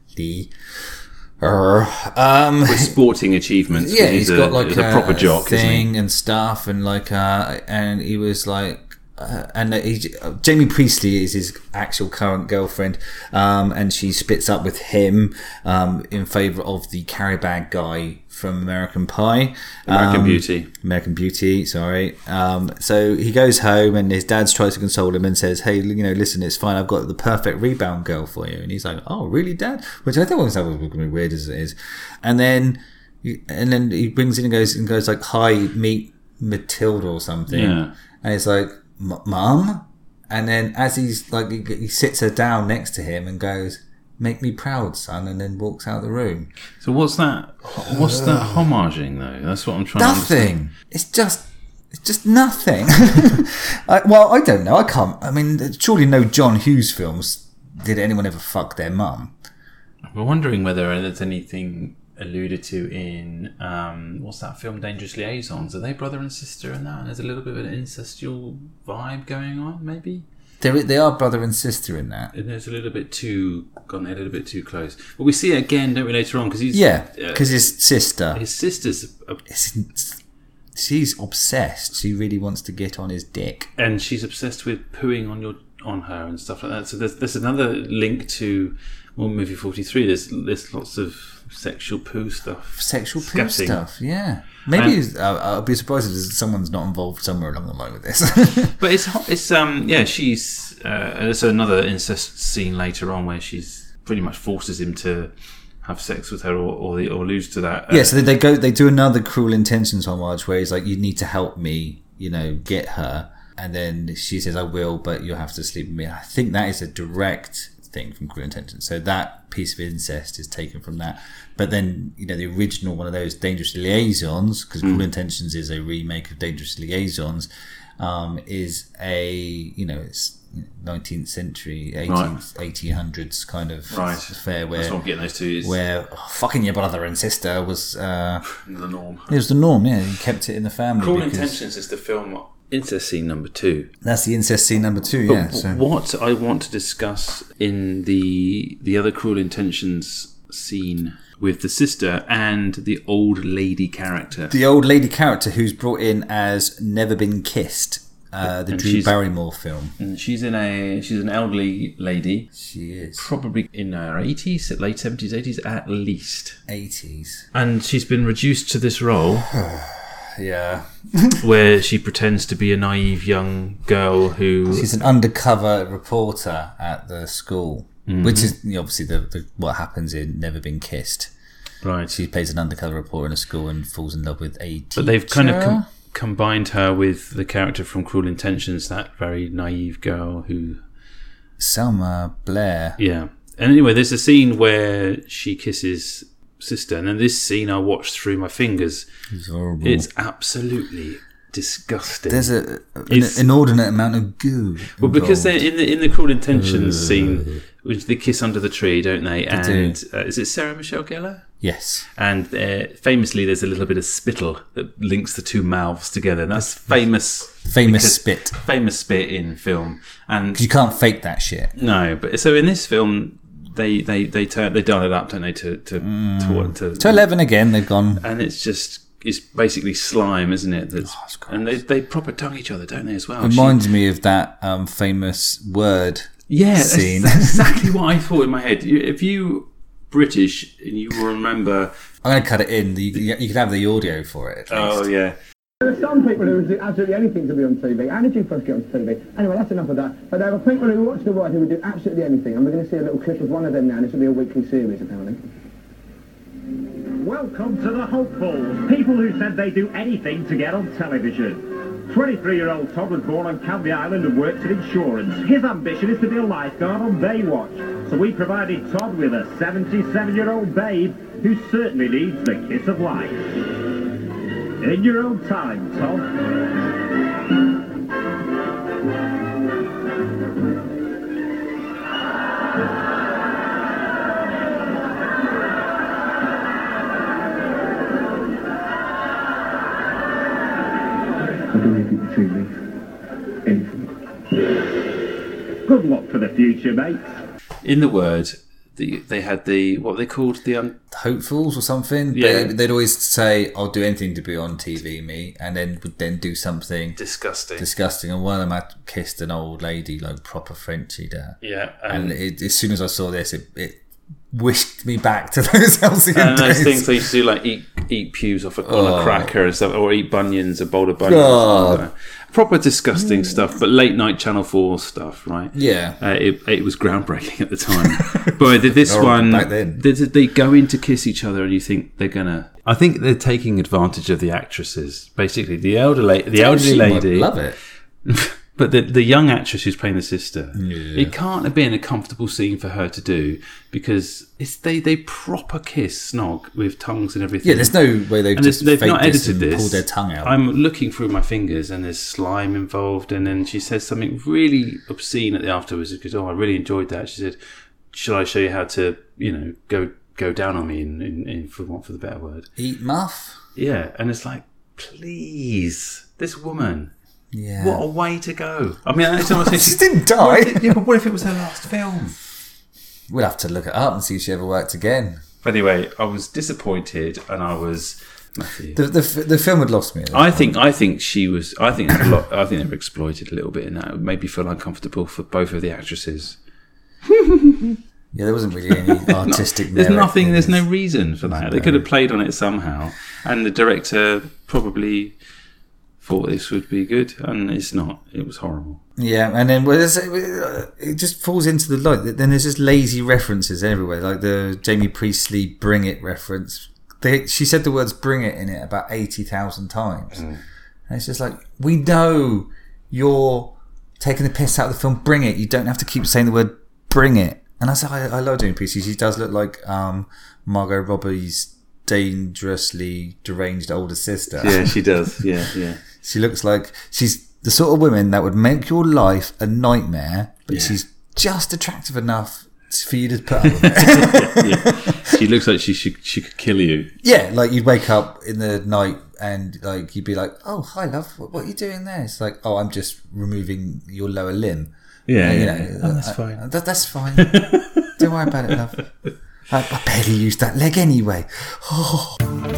With sporting achievements. Yeah, he's got like a proper jock, thing isn't he? and stuff, and and he was like, Jamie Priestley is his actual current girlfriend, and she splits up with him in favour of the Carrie Bag guy from American Pie. American Beauty, sorry. So he goes home and his dad tries to console him and says, hey, listen, it's fine, I've got the perfect rebound girl for you. And he's like, oh, really, Dad? Which I think was going to be weird as it is. And then he brings in and goes like, hi, meet Matilda or something. Yeah. And he's like, Mum? And then as he's like, he sits her down next to him and goes, make me proud, son, and then walks out of the room. So what's that homaging though? That's what I'm trying to understand. It's just nothing. I don't know. I can't. I mean, surely no John Hughes films did anyone ever fuck their mum. We're wondering whether there's anything alluded to in what's that film, Dangerous Liaisons? Are they brother and sister in that? And there's a little bit of an incestual vibe going on, maybe. They are brother and sister in that. And there's a little bit too close. But we see it again, don't we, later on? Because his sister. His sister's. She's obsessed. She really wants to get on his dick, and she's obsessed with pooing on her and stuff like that. So there's another link to movie 43. There's lots of sexual poo stuff. Yeah. Maybe I'll be surprised if someone's not involved somewhere along the line with this. But she's there's another incest scene later on where she's pretty much forces him to have sex with her or alludes to that. So they do another Cruel Intentions homage where he's like, you need to help me, get her. And then she says, I will, but you'll have to sleep with me. I think that is a direct thing from Cruel Intentions. So that piece of incest is taken from that. But then, the original one of those, Dangerous Liaisons, because Cruel Intentions is a remake of Dangerous Liaisons, is it's 19th century, 1800s kind of affair where, that's what I'm getting those two, where fucking your brother and sister was the norm. It was the norm, yeah. You kept it in the family. Cruel Intentions is the film incest scene number 2. That's the incest scene number 2, yeah. So what I want to discuss in the other Cruel Intentions scene with the sister and the old lady character. The old lady character who's brought in as Never Been Kissed, the Drew Barrymore film. And she's an elderly lady. She is. Probably in her 80s, late 70s, 80s at least. 80s. And she's been reduced to this role. Yeah. Where she pretends to be a naive young girl who... She's an undercover reporter at the school, which is obviously the what happens in Never Been Kissed. Right. She plays an undercover reporter in a school and falls in love with a teacher. But they've kind of combined her with the character from Cruel Intentions, that very naive girl who... Selma Blair. Yeah. And anyway, there's a scene where she kisses... sister, and then this scene I watched through my fingers. It's horrible. It's absolutely disgusting. There's an inordinate amount of goo. Well, because they're in the Cruel Intentions scene, which they kiss under the tree, don't they? And is it Sarah Michelle Gellar? Yes. And famously, there's a little bit of spittle that links the two mouths together. And that's famous spit in film, and you can't fake that shit. No, but so in this film. They dial it up, don't they? To 11 again. They've gone, and it's basically slime, isn't it? And they proper tongue each other, don't they? As well. Reminds me of that famous word. Yeah, scene. That's exactly what I thought in my head. If you British and you will remember, I'm going to cut it in. You could have the audio for it. Oh yeah. There are some people who would do absolutely anything to be on TV. How did you first get on TV? Anyway, that's enough of that. But there are people who watch The Wire who would do absolutely anything. And we're going to see a little clip of one of them now. This will be a weekly series, apparently. Welcome to the hopefuls. People who said they'd do anything to get on television. 23-year-old Todd was born on Canvey Island and works in insurance. His ambition is to be a lifeguard on Baywatch. So we provided Todd with a 77-year-old babe who certainly needs the kiss of life. In your own time, Todd. I'll do anything between me. Anything. Good luck for the future, mate. In the word, they had the what were they called, the hopefuls or something. Yeah, they'd always say, "I'll do anything to be on TV, me," and then would then do something disgusting. And one of them had kissed an old lady, like proper Frenchy there. Yeah, and as soon as I saw this, it wished me back to those halcyon and those days. things they used to do, like eat pews off on a cracker and stuff, or eat bunions, a bowl of bunions. Proper disgusting stuff, but late night Channel 4 stuff, right? Yeah. It was groundbreaking at the time. But this one, back then. They go in to kiss each other, and you think they're gonna. I think they're taking advantage of the actresses. Basically, the elderly lady, love it. But the young actress who's playing the sister, it can't have been a comfortable scene for her to do, because they proper kiss snog with tongues and everything. Yeah, there's no way they've not edited this. Pulled their tongue out. I'm looking through my fingers and there's slime involved, and then she says something really obscene at the afterwards. She goes, "Oh, I really enjoyed that." She said, "Shall I show you how to, go down on me in for want for the better word? Eat muff?" Yeah, and it's like, please, this woman. Yeah. What a way to go. I mean, she didn't die. But what if it was her last film? We'll have to look it up and see if she ever worked again. Anyway, I was disappointed, and I was Matthew. The film had lost me. I think she was. I think they were exploited a little bit in that. It made me feel uncomfortable for both of the actresses. Yeah, there wasn't really any artistic. There's nothing. There's no reason for that. They could have played on it somehow, and the director probably thought this would be good, and it's not. It was horrible. Yeah, and then it just falls into the light. Then there's just lazy references everywhere, like the Jamie Priestley "Bring It" reference. She said the words "Bring It" in it about 80,000 times, and it's just like, we know you're taking the piss out of the film. Bring it. You don't have to keep saying the word "Bring It." And I love Jamie Priestley. She does look like Margot Robbie's dangerously deranged older sister. Yeah, she does. Yeah. She looks like she's the sort of woman that would make your life a nightmare, but she's just attractive enough for you to put up with it. Yeah. She looks like she could kill you. Yeah, like you'd wake up in the night and like you'd be like, "Oh, hi, love. What are you doing there?" It's like, "Oh, I'm just removing your lower limb." Yeah, that's fine. That's fine. Don't worry about it, love. I barely used that leg anyway. Oh.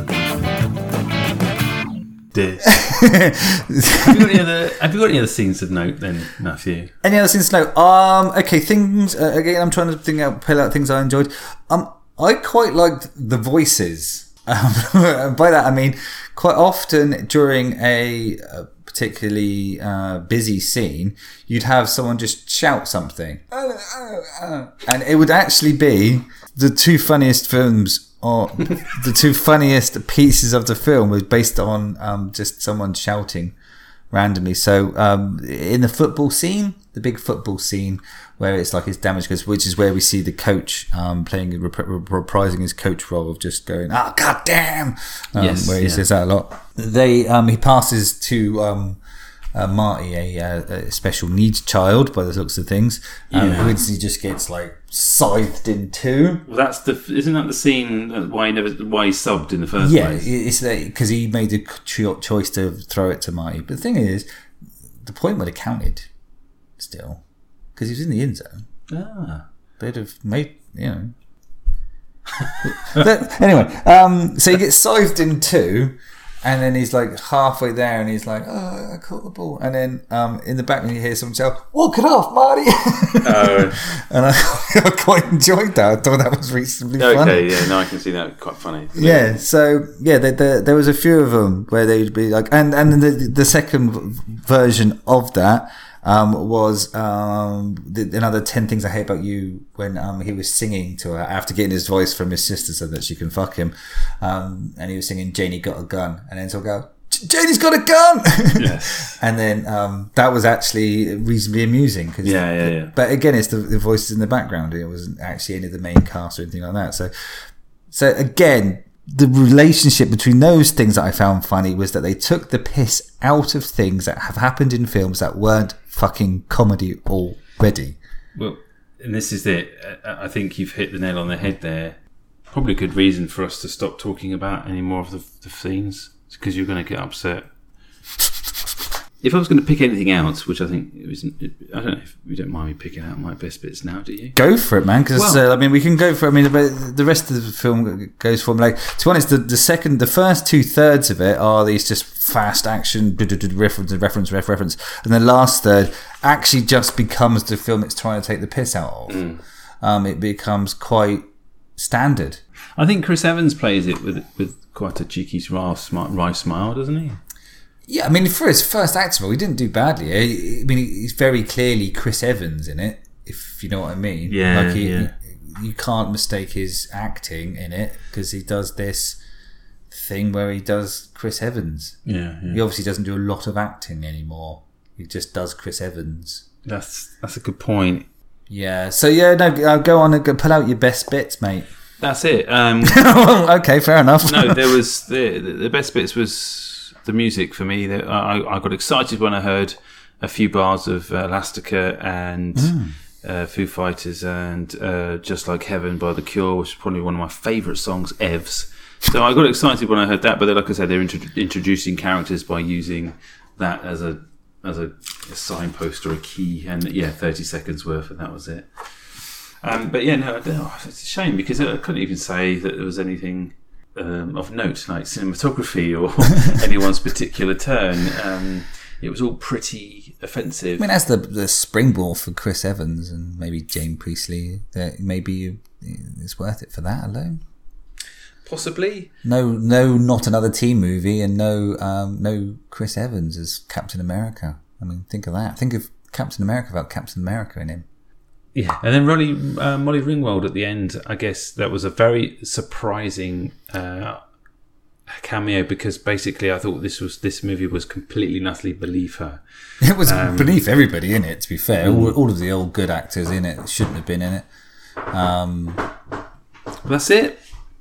Have you got any other scenes of note then, Matthew? Any other scenes of note? Okay, things. Again, I'm trying to pull out things I enjoyed. I quite liked the voices. And by that I mean, quite often during a particularly busy scene, you'd have someone just shout something, and it would actually be the two funniest films. Or the two funniest pieces of the film was based on just someone shouting randomly. So in the football scene, the big football scene where it's like his damage goods, which is where we see the coach reprising his coach role of just going, "Ah, oh, goddamn!" Where he says that a lot. He passes to Marty, a special needs child by the looks of things, who instantly just gets like scythed in two. Well, isn't that the scene why he subbed in the first place? Yeah, it's because he made the choice to throw it to Marty. But the thing is, the point would have counted still because he was in the end zone. They'd have made, But anyway, so he gets scythed in two. And then he's like halfway there, and he's like, "Oh, I caught the ball." And then in the background, you hear someone say, "Walk it off, Marty!" And I quite enjoyed that. I thought that was reasonably funny. Okay, yeah, no, I can see that. Quite funny. Yeah, so yeah, there was a few of them where they'd be like, and the second version of that was another 10 Things I Hate About You, when he was singing to her after getting his voice from his sister so that she can fuck him, and he was singing "Janie Got a Gun," and then she'll go, "Janie's got a gun!" Yes. And then that was actually reasonably amusing. Cause But again, it's the voices in the background. It wasn't actually any of the main cast or anything like that. So again, the relationship between those things that I found funny was that they took the piss out of things that have happened in films that weren't fucking comedy already. Well, and this is it. I think you've hit the nail on the head there. Probably a good reason for us to stop talking about any more of the scenes, because you're going to get upset. if I was going to pick anything out, which I think it was, I don't know if you don't mind me picking out my best bits now, do you? Go for it, man. Because we can go for. The rest of the film goes for like. To be honest, the first 2/3 of it are these just fast action reference, and the last third actually just becomes the film it's trying to take the piss out of. It becomes quite standard. I think Chris Evans plays it with quite a cheeky, wry smile, doesn't he? Yeah, for his first acting role, he didn't do badly. He's very clearly Chris Evans in it, if you know what I mean. Yeah, you can't mistake his acting in it because he does this thing where he does Chris Evans. Yeah. He obviously doesn't do a lot of acting anymore. He just does Chris Evans. That's a good point. Yeah. So go on and pull out your best bits, mate. That's it. Okay, fair enough. No, there was the best bits was the music for me. I got excited when I heard a few bars of Elastica and Foo Fighters and Just Like Heaven by The Cure, which is probably one of my favourite songs, Evs. So I got excited when I heard that, but then, like I said, they're introducing characters by using that as a signpost or a key, and 30 seconds worth, and that was it. It's a shame because I couldn't even say that there was anything of note, like cinematography or anyone's particular turn. It was all pretty offensive. As the springboard for Chris Evans and maybe Jane Priestley, that maybe it's worth it for that alone. Possibly. No, not another teen movie, and no Chris Evans as Captain America. Think of that. Think of Captain America without Captain America in him. Yeah, and then Molly Ringwald at the end. I guess that was a very surprising cameo because basically I thought this movie was completely and utterly beneath her. It was beneath everybody in it. To be fair, all of the old good actors in it shouldn't have been in it. That's it.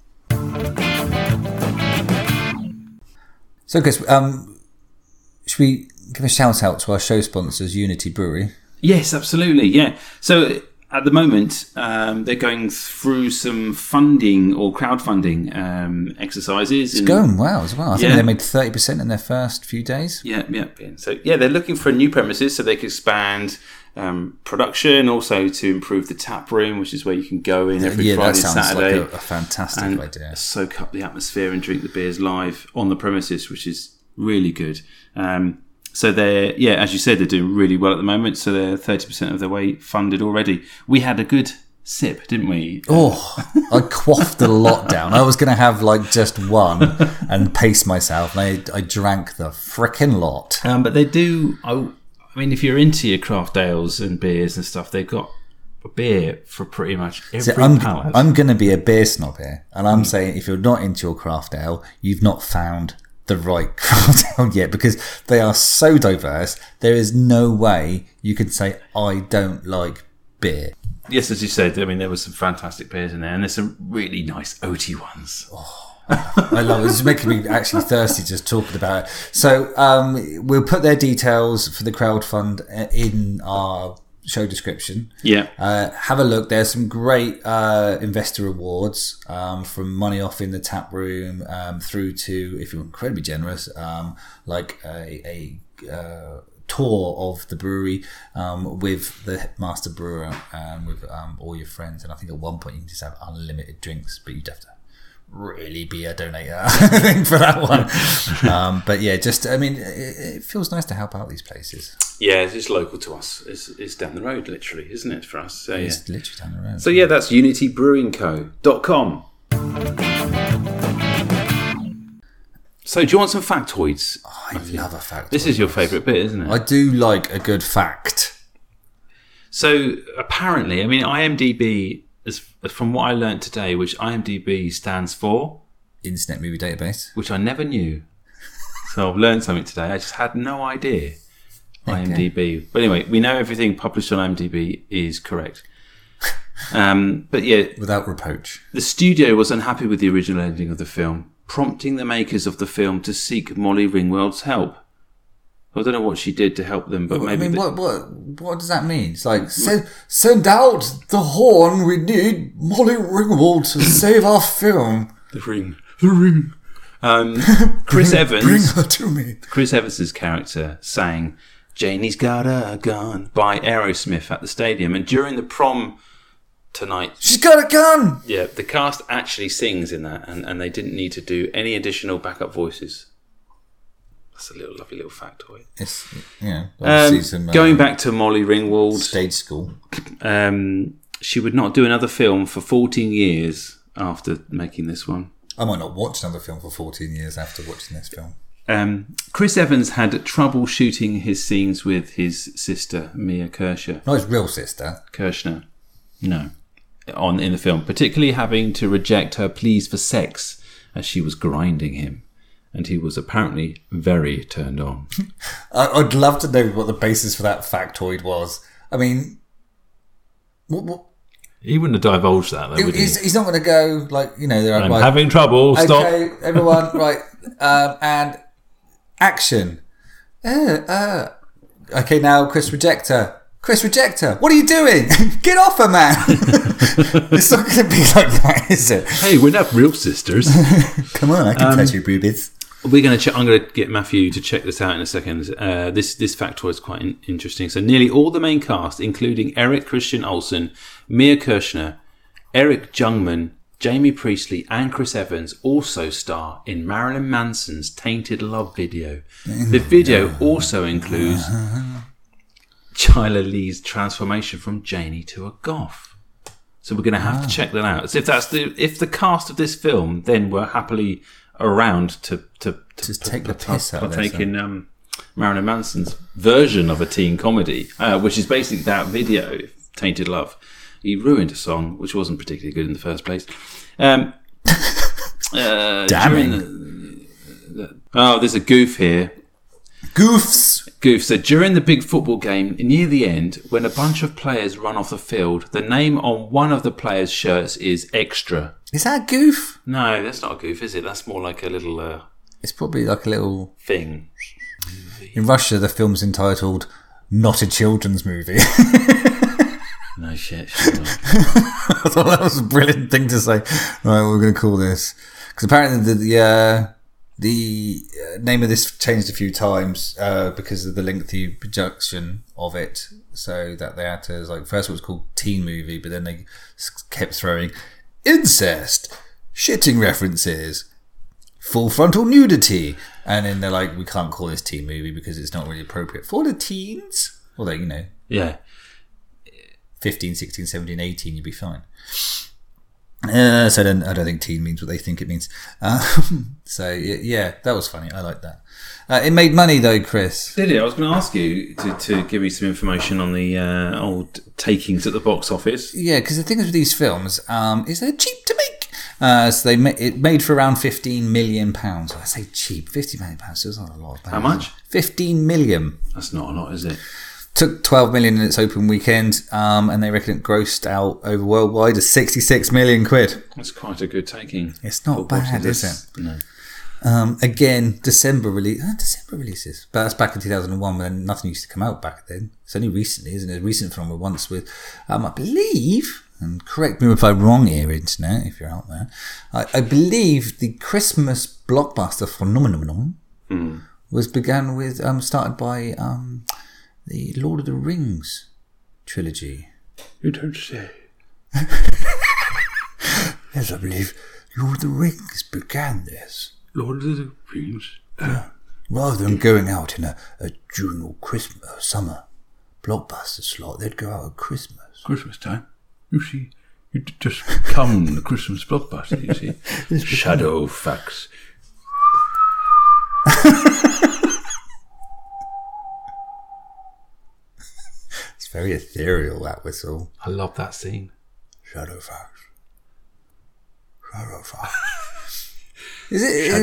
So, Chris, should we give a shout out to our show sponsors, Unity Brewery? Yes, absolutely. Yeah. So at the moment, they're going through some funding or crowdfunding exercises. It's going well as well. I think they made 30% in their first few days. Yeah. So they're looking for new premises so they can expand production, also to improve the tap room, which is where you can go in every Friday and Saturday. Like a fantastic idea. Soak up the atmosphere and drink the beers live on the premises, which is really good. So they're, as you said, they're doing really well at the moment. So they're 30% of their way funded already. We had a good sip, didn't we? I quaffed a lot down. I was going to have just one and pace myself. And I drank the frickin' lot. But they do, if you're into your craft ales and beers and stuff, they've got a beer for pretty much every palate. I'm going to be a beer snob here. And I'm saying if you're not into your craft ale, you've not found the right craft ale yet, because they are so diverse. There is no way you can say I don't like beer. Yes, as you said, there were some fantastic beers in there, and there's some really nice oaty ones. I love it. It's making me actually thirsty just talking about it. So we'll put their details for the crowdfund in our show description. Yeah. Have a look. There's some great investor awards, from money off in the tap room through to, if you're incredibly generous, like a tour of the brewery with the master brewer and with all your friends. And I think at one point you can just have unlimited drinks, but you'd have to really be a donator for that one. But it feels nice to help out these places. Yeah, it's local to us. It's down the road, literally, isn't it, for us? So, it's literally down the road. So that's unitybrewingco.com. So do you want some factoids? I love a factoid. This is your favourite bit, isn't it? I do like a good fact. So apparently, IMDb, from what I learnt today, which IMDb stands for Internet Movie Database, which I never knew. So I've learned something today. I just had no idea. IMDb. But anyway, we know everything published on IMDb is correct. Without reproach. The studio was unhappy with the original ending of the film, prompting the makers of the film to seek Molly Ringwald's help. I don't know what she did to help them, but maybe... what does that mean? It's like, send out the horn, we need Molly Ringwald to save our film. The ring. Chris Evans. Bring her to me. Chris Evans' character sang "Janie's Got a Gun" by Aerosmith at the stadium, and during the prom tonight, she's got a gun. Yeah, the cast actually sings in that, and they didn't need to do any additional backup voices. That's a lovely little factoid. It's, yeah. Going back to Molly Ringwald, stage school. She would not do another film for 14 years after making this one. I might not watch another film for 14 years after watching this film. Chris Evans had trouble shooting his scenes with his sister, Mia Kirshner. Not his real sister. Kirshner. No. In the film, particularly having to reject her pleas for sex as she was grinding him. And he was apparently very turned on. I'd love to know what the basis for that factoid was. I mean, what? He wouldn't have divulged that, though, would he? He's not going to go, like, you know... I'm having trouble, stop. Okay, everyone, right, and action. Okay, now, Chris Rejector. Chris Rejector, what are you doing? Get off her, man! It's not going to be like that, is it? Hey, we're not real sisters. Come on, I can touch your boobies. I'm going to get Matthew to check this out in a second. This factoid is quite interesting. So nearly all the main cast, including Eric Christian Olsen, Mia Kirshner, Eric Jungmann, Jamie Priestley and Chris Evans also star in Marilyn Manson's Tainted Love video. The video also includes Chyla Lee's transformation from Janie to a goth. So we're going to have to check that out. So if the cast of this film then were happily around to take the piss out of it, partake in Marilyn Manson's version of a teen comedy, which is basically that video, Tainted Love. He ruined a song which wasn't particularly good in the first place. Damning. There's a goof here. Goofs. So during the big football game, near the end, when a bunch of players run off the field, the name on one of the players' shirts is Extra. Is that a goof? No, that's not a goof, is it? That's more like a little... It's probably like a little... thing. In Russia, the film's entitled Not a Children's Movie. No shit. Sure. I thought that was a brilliant thing to say. Right, we're going to call this... Because apparently the name of this changed a few times because of the lengthy production of it. So that they had to... like first it was called Teen Movie, but then they kept throwing... incest, shitting references, full frontal nudity, and then they're like, we can't call this teen movie because it's not really appropriate for the teens. Although, you know, yeah, 15, 16, 17, 18, you'd be fine. So then I don't think teen means what they think it means. So yeah, that was funny. I like that. It made money though, Chris. Did it? I was going to ask you to give me some information on the old takings at the box office. Yeah, because the thing is with these films is they're cheap to make. So it made for around £15 million. I say cheap, £50 million. It's not a lot. How much? 15 million. That's not a lot, is it? Took 12 million in its open weekend, and they reckon it grossed out over worldwide as 66 million quid. That's quite a good taking. It's not bad, is it? No. Again, December releases, but that's back in 2001 when nothing used to come out back then. It's only recently, isn't it? A recent film we once with, I believe, and correct me if I'm wrong here, internet, if you're out there. I believe the Christmas blockbuster phenomenon was began with started by the Lord of the Rings trilogy. You don't say. Yes, I believe Lord of the Rings began this. Lord of the Rings. Rather than going out in a June or Christmas or summer blockbuster slot, they'd go out at Christmas. Christmas time. You see, you just come the Christmas blockbuster, you see. Shadow facts. It's very ethereal, that whistle. I love that scene. Shadow facts. Is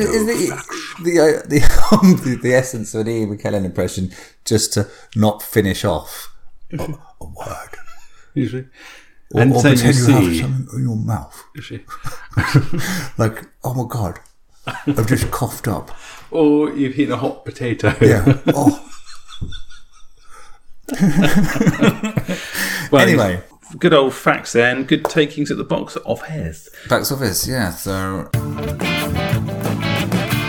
the essence of an Ian McKellen impression just to not finish off a word? You see? Or pretend you have something in your mouth. You see? Like, oh my God, I've just coughed up. Or you've hit a hot potato. Yeah. Oh. Well, anyway. Good old facts there, and good takings at the box office. Box office, yeah. So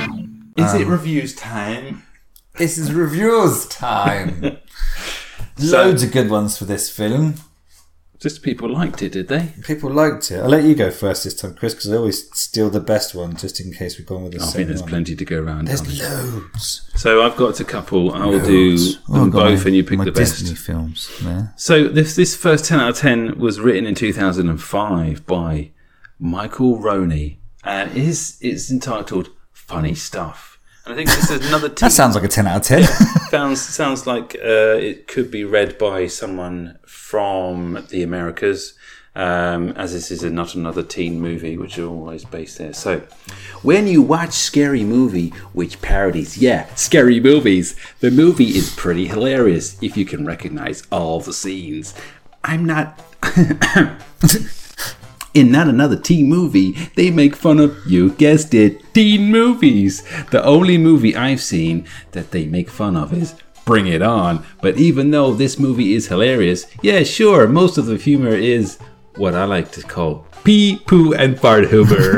Is it reviews time? This is reviews time. Loads of good ones for this film. Just people liked it, did they? People liked it. I'll let you go first this time, Chris, because I always steal the best one just in case we've gone with the same one. I think there's plenty to go around. There's loads. So I've got a couple. I'll do them both and you pick the best. Disney films. Yeah. So this first 10 out of 10 was written in 2005 by Michael Roney. And it's entitled Funny Stuff. And I think this is another That sounds like a 10 out of 10. Sounds like it could be read by someone from the Americas, as this is not another teen movie, which are always based there. So, when you watch Scary Movie, which parodies, scary movies, the movie is pretty hilarious if you can recognize all the scenes. I'm not... In Not Another Teen Movie, they make fun of, you guessed it, teen movies. The only movie I've seen that they make fun of is Bring It On. But even though this movie is hilarious, yeah, sure, most of the humor is what I like to call pee, poo, and fart humor.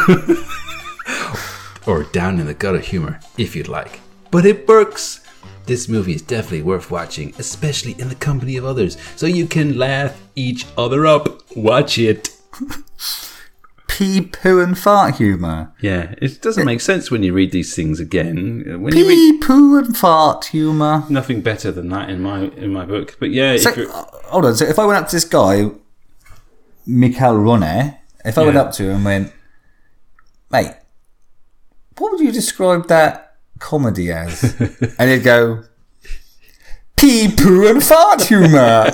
Or down in the gutter humor, if you'd like. But it works. This movie is definitely worth watching, especially in the company of others, so you can laugh each other up. Watch it. Pee, poo, and fart humour. Yeah, it doesn't make sense when you read these things again. When Pee, poo, and fart humour. Nothing better than that in my book. But yeah, so, hold on. So if I went up to this guy, Michael Roney, if I went up to him and went, mate, what would you describe that comedy as? And he'd go, pee, poo, and fart humour.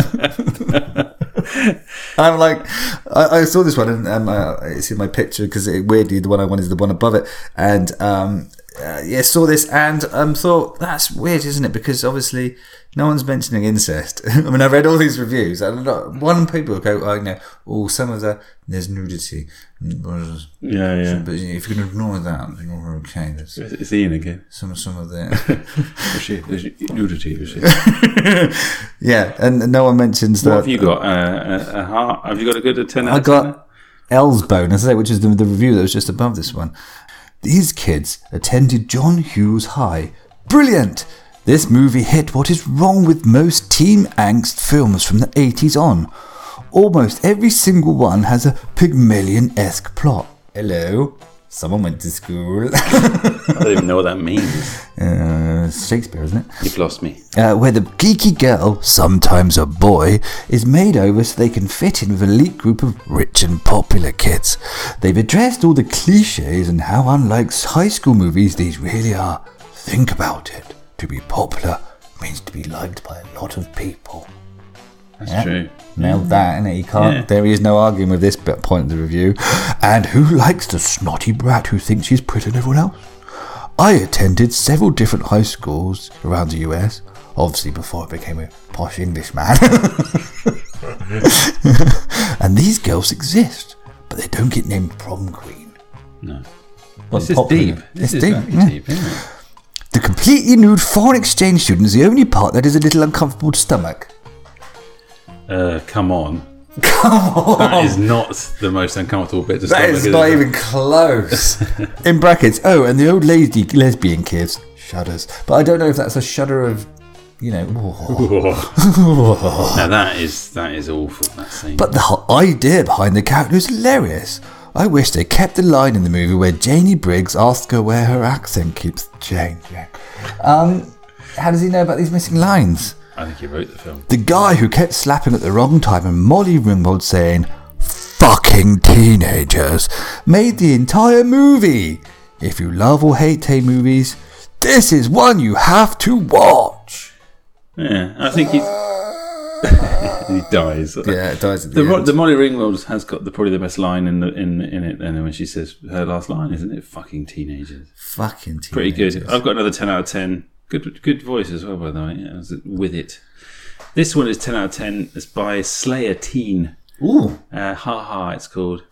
I'm like, I saw this one and it's in my picture because weirdly the one I want is the one above it, and saw this and thought that's weird, isn't it? Because obviously no one's mentioning incest. I mean, I read all these reviews and one people go, some of there's nudity. Yeah. But if you can ignore that, then you're okay. It's Ian again. Some of the there's nudity. Yeah, and no one mentions that. What have you got? A heart? Have you got a good 10 out of 10? I got L's bonus, which is the review that was just above this one. These kids attended John Hughes High. Brilliant! This movie hit what is wrong with most teen angst films from the 80s on. Almost every single one has a Pygmalion-esque plot. Hello? Someone went to school. I don't even know what that means. Shakespeare, isn't it? You've lost me. Where the geeky girl, sometimes a boy, is made over so they can fit in with an elite group of rich and popular kids. They've addressed all the cliches and how unlike high school movies these really are. Think about it. To be popular means to be liked by a lot of people. That's true. Nailed that, innit? You can't. Yeah. There is no arguing with this point of the review. And who likes the snotty brat who thinks she's prettier than everyone else? I attended several different high schools around the US, obviously before I became a posh Englishman. And these girls exist, but they don't get named prom queen. No. This is deep. This is very deep, isn't it? The completely nude foreign exchange student is the only part that is a little uncomfortable to stomach. Come on. Come on. That is not the most uncomfortable bit to stomach. That is not even close. In brackets, and the old lady lesbian kids shudders. But I don't know if that's a shudder of, Now that is awful, that scene. But the idea behind the character is hilarious. I wish they kept the line in the movie where Janie Briggs asks her where her accent keeps changing. How does he know about these missing lines? I think he wrote the film. The guy who kept slapping at the wrong time and Molly Ringwald saying, fucking teenagers, made the entire movie. If you love or hate teen movies, this is one you have to watch. Yeah, I think he's... he dies. Yeah, it dies at the end. The Molly Ringwald has got probably the best line in it, and when she says her last line, isn't it? Fucking teenagers. Fucking teenagers. Pretty good. I've got another 10 out of 10. Good voice as well, by the way. Yeah, with it. This one is 10 out of 10. It's by Slayer Teen. Ooh. Ha Ha, it's called.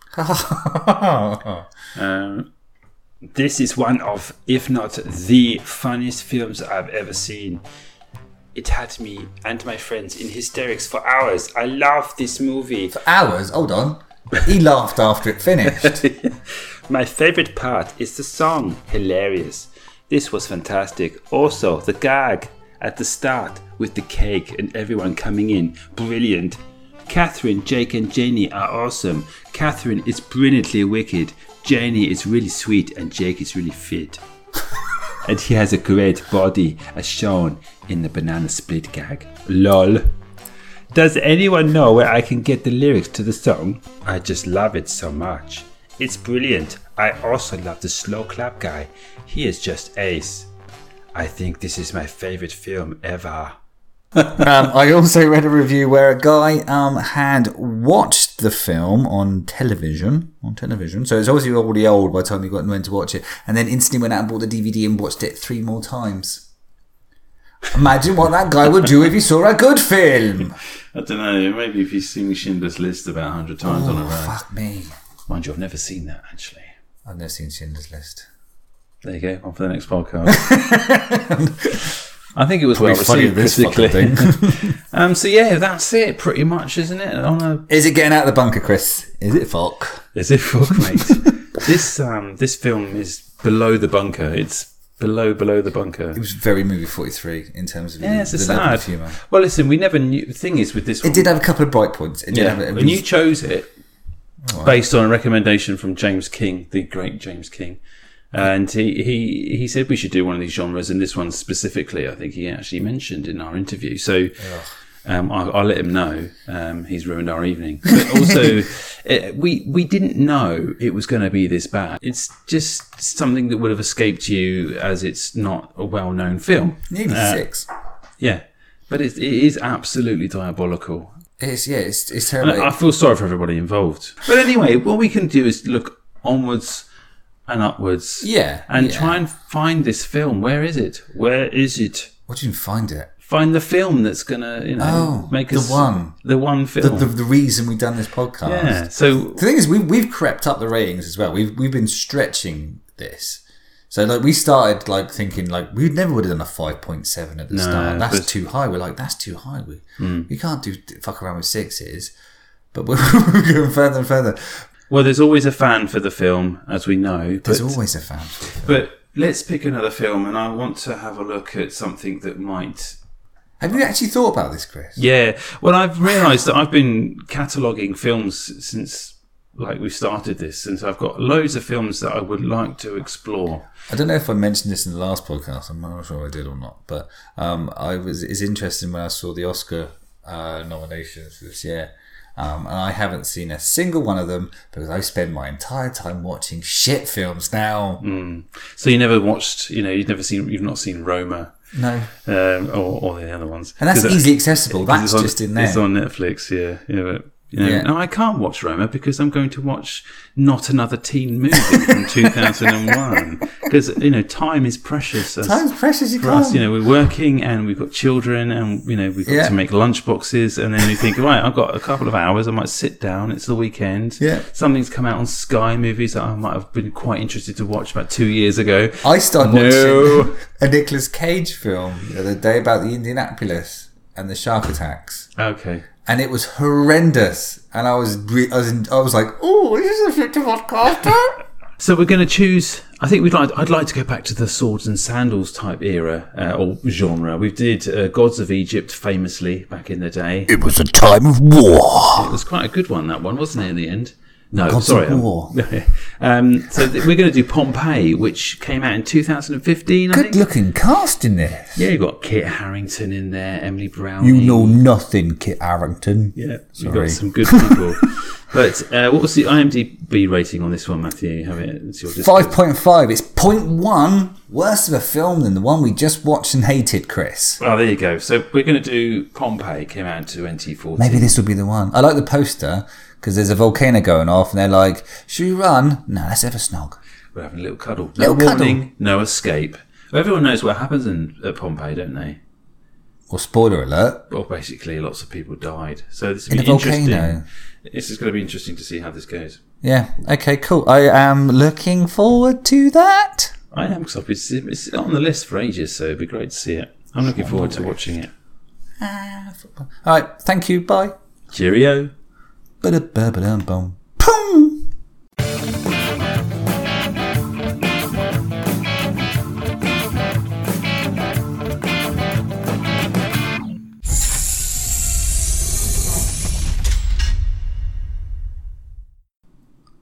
This is one of, if not the funniest films I've ever seen. It had me and my friends in hysterics for hours. I love this movie. For hours? Hold on. He laughed after it finished. My favorite part is the song. Hilarious. This was fantastic. Also, the gag at the start with the cake and everyone coming in. Brilliant. Catherine, Jake and Janie are awesome. Catherine is brilliantly wicked. Janie is really sweet and Jake is really fit. And he has a great body as shown in the banana split gag. LOL. Does anyone know where I can get the lyrics to the song? I just love it so much. It's brilliant. I also love the slow clap guy. He is just ace. I think this is my favorite film ever. I also read a review where a guy had watched the film on television. So it's obviously already old by the time he got went to watch it, and then instantly went out and bought the DVD and watched it 3 more times. Imagine what that guy would do if he saw a good film. I don't know, maybe if he's seen Schindler's List about 100 times on a row. Fuck me. Mind you, I've never seen that, actually. I've never seen Schindler's List. There you go, on for the next podcast. I think it was Probably well funny received, this fucking thing. So yeah, that's it, pretty much, isn't it? Is it getting out of the bunker, Chris? Is it fuck? Is it fuck, mate? This film is below the bunker. It's below the bunker. It was very movie 43 in terms of it's the sad. level of humour. Well, listen, we never knew. The thing is with this one, it did have a couple of bright points. It did have, and you chose it based on a recommendation from James King, the great James King. And he said we should do one of these genres, and this one specifically, I think he actually mentioned in our interview. So I'll let him know. He's ruined our evening. But also, we didn't know it was going to be this bad. It's just something that would have escaped you, as it's not a well-known film. Nearly 6. Yeah, but it is absolutely diabolical. It's terrible. I feel sorry for everybody involved. But anyway, what we can do is look onwards and upwards. And try and find this film. Where is it? Where is it? What do you find it? Find the film that's going to, make us... The one film. The reason we've done this podcast. Yeah, so... The thing is, we've crept up the ratings as well. We've been stretching this. So, we started, thinking, we never would have done a 5.7 at the start. That's too high. We're like, that's too high. We can't fuck around with 6s. But we're going further and further. Well, there's always a fan for the film, as we know. There's always a fan for the film. But let's pick another film, and I want to have a look at something that might... Have you actually thought about this, Chris? Yeah. Well, I've realised that I've been cataloguing films since, we started this, and so I've got loads of films that I would like to explore. I don't know if I mentioned this in the last podcast. I'm not sure I did or not. But it's interesting when I saw the Oscar nominations this year. And I haven't seen a single one of them because I spend my entire time watching shit films now. So you never watched, you've not seen Roma. No. Or the other ones. And that's easily accessible. That's just in there. It's on Netflix, but no, I can't watch Roma because I'm going to watch Not Another Teen Movie from 2001. Because, time is precious. Time's precious, for us, we're working and we've got children and, we've got to make lunch boxes. And then we think, right, I've got a couple of hours. I might sit down. It's the weekend. Yeah. Something's come out on Sky Movies that I might have been quite interested to watch about 2 years ago. I started watching a Nicolas Cage film the other day about the Indianapolis and the shark attacks. Okay. And it was horrendous. And I was like, oh, this is a fit to podcast. So we're going to choose. I think I'd like to go back to the swords and sandals type era or genre. We did Gods of Egypt famously back in the day. It was a time of war. It was quite a good one, that one, wasn't it? In the end. No, Gods sorry. of War. So we're going to do Pompeii, which came out in 2015. Good looking cast in there. Yeah, you've got Kit Harington in there, Emily Browning. You know nothing, Kit Harington. Yeah, you've got some good people. But what was the IMDb rating on this one, Matthew? You have it. It's your 5.5. It's 0.1 worse of a film than the one we just watched and hated, Chris. Well, there you go. So we're going to do Pompeii. Came out in 2014. Maybe this will be the one. I like the poster because there's a volcano going off and they're like, should we run? No, let's have a snog. We're having a little cuddle. No warning, no escape. Everyone knows what happens at Pompeii, don't they? Well, spoiler alert. Well, basically, lots of people died. So this in will a be interesting. Volcano. This is going to be interesting to see how this goes. Yeah. Okay. Cool. I am looking forward to that. I am, because it's on the list for ages, so it'd be great to see it. I'm looking forward to watching it. All right. Thank you. Bye. Cheerio. Ba-da-ba-ba-dum-bum.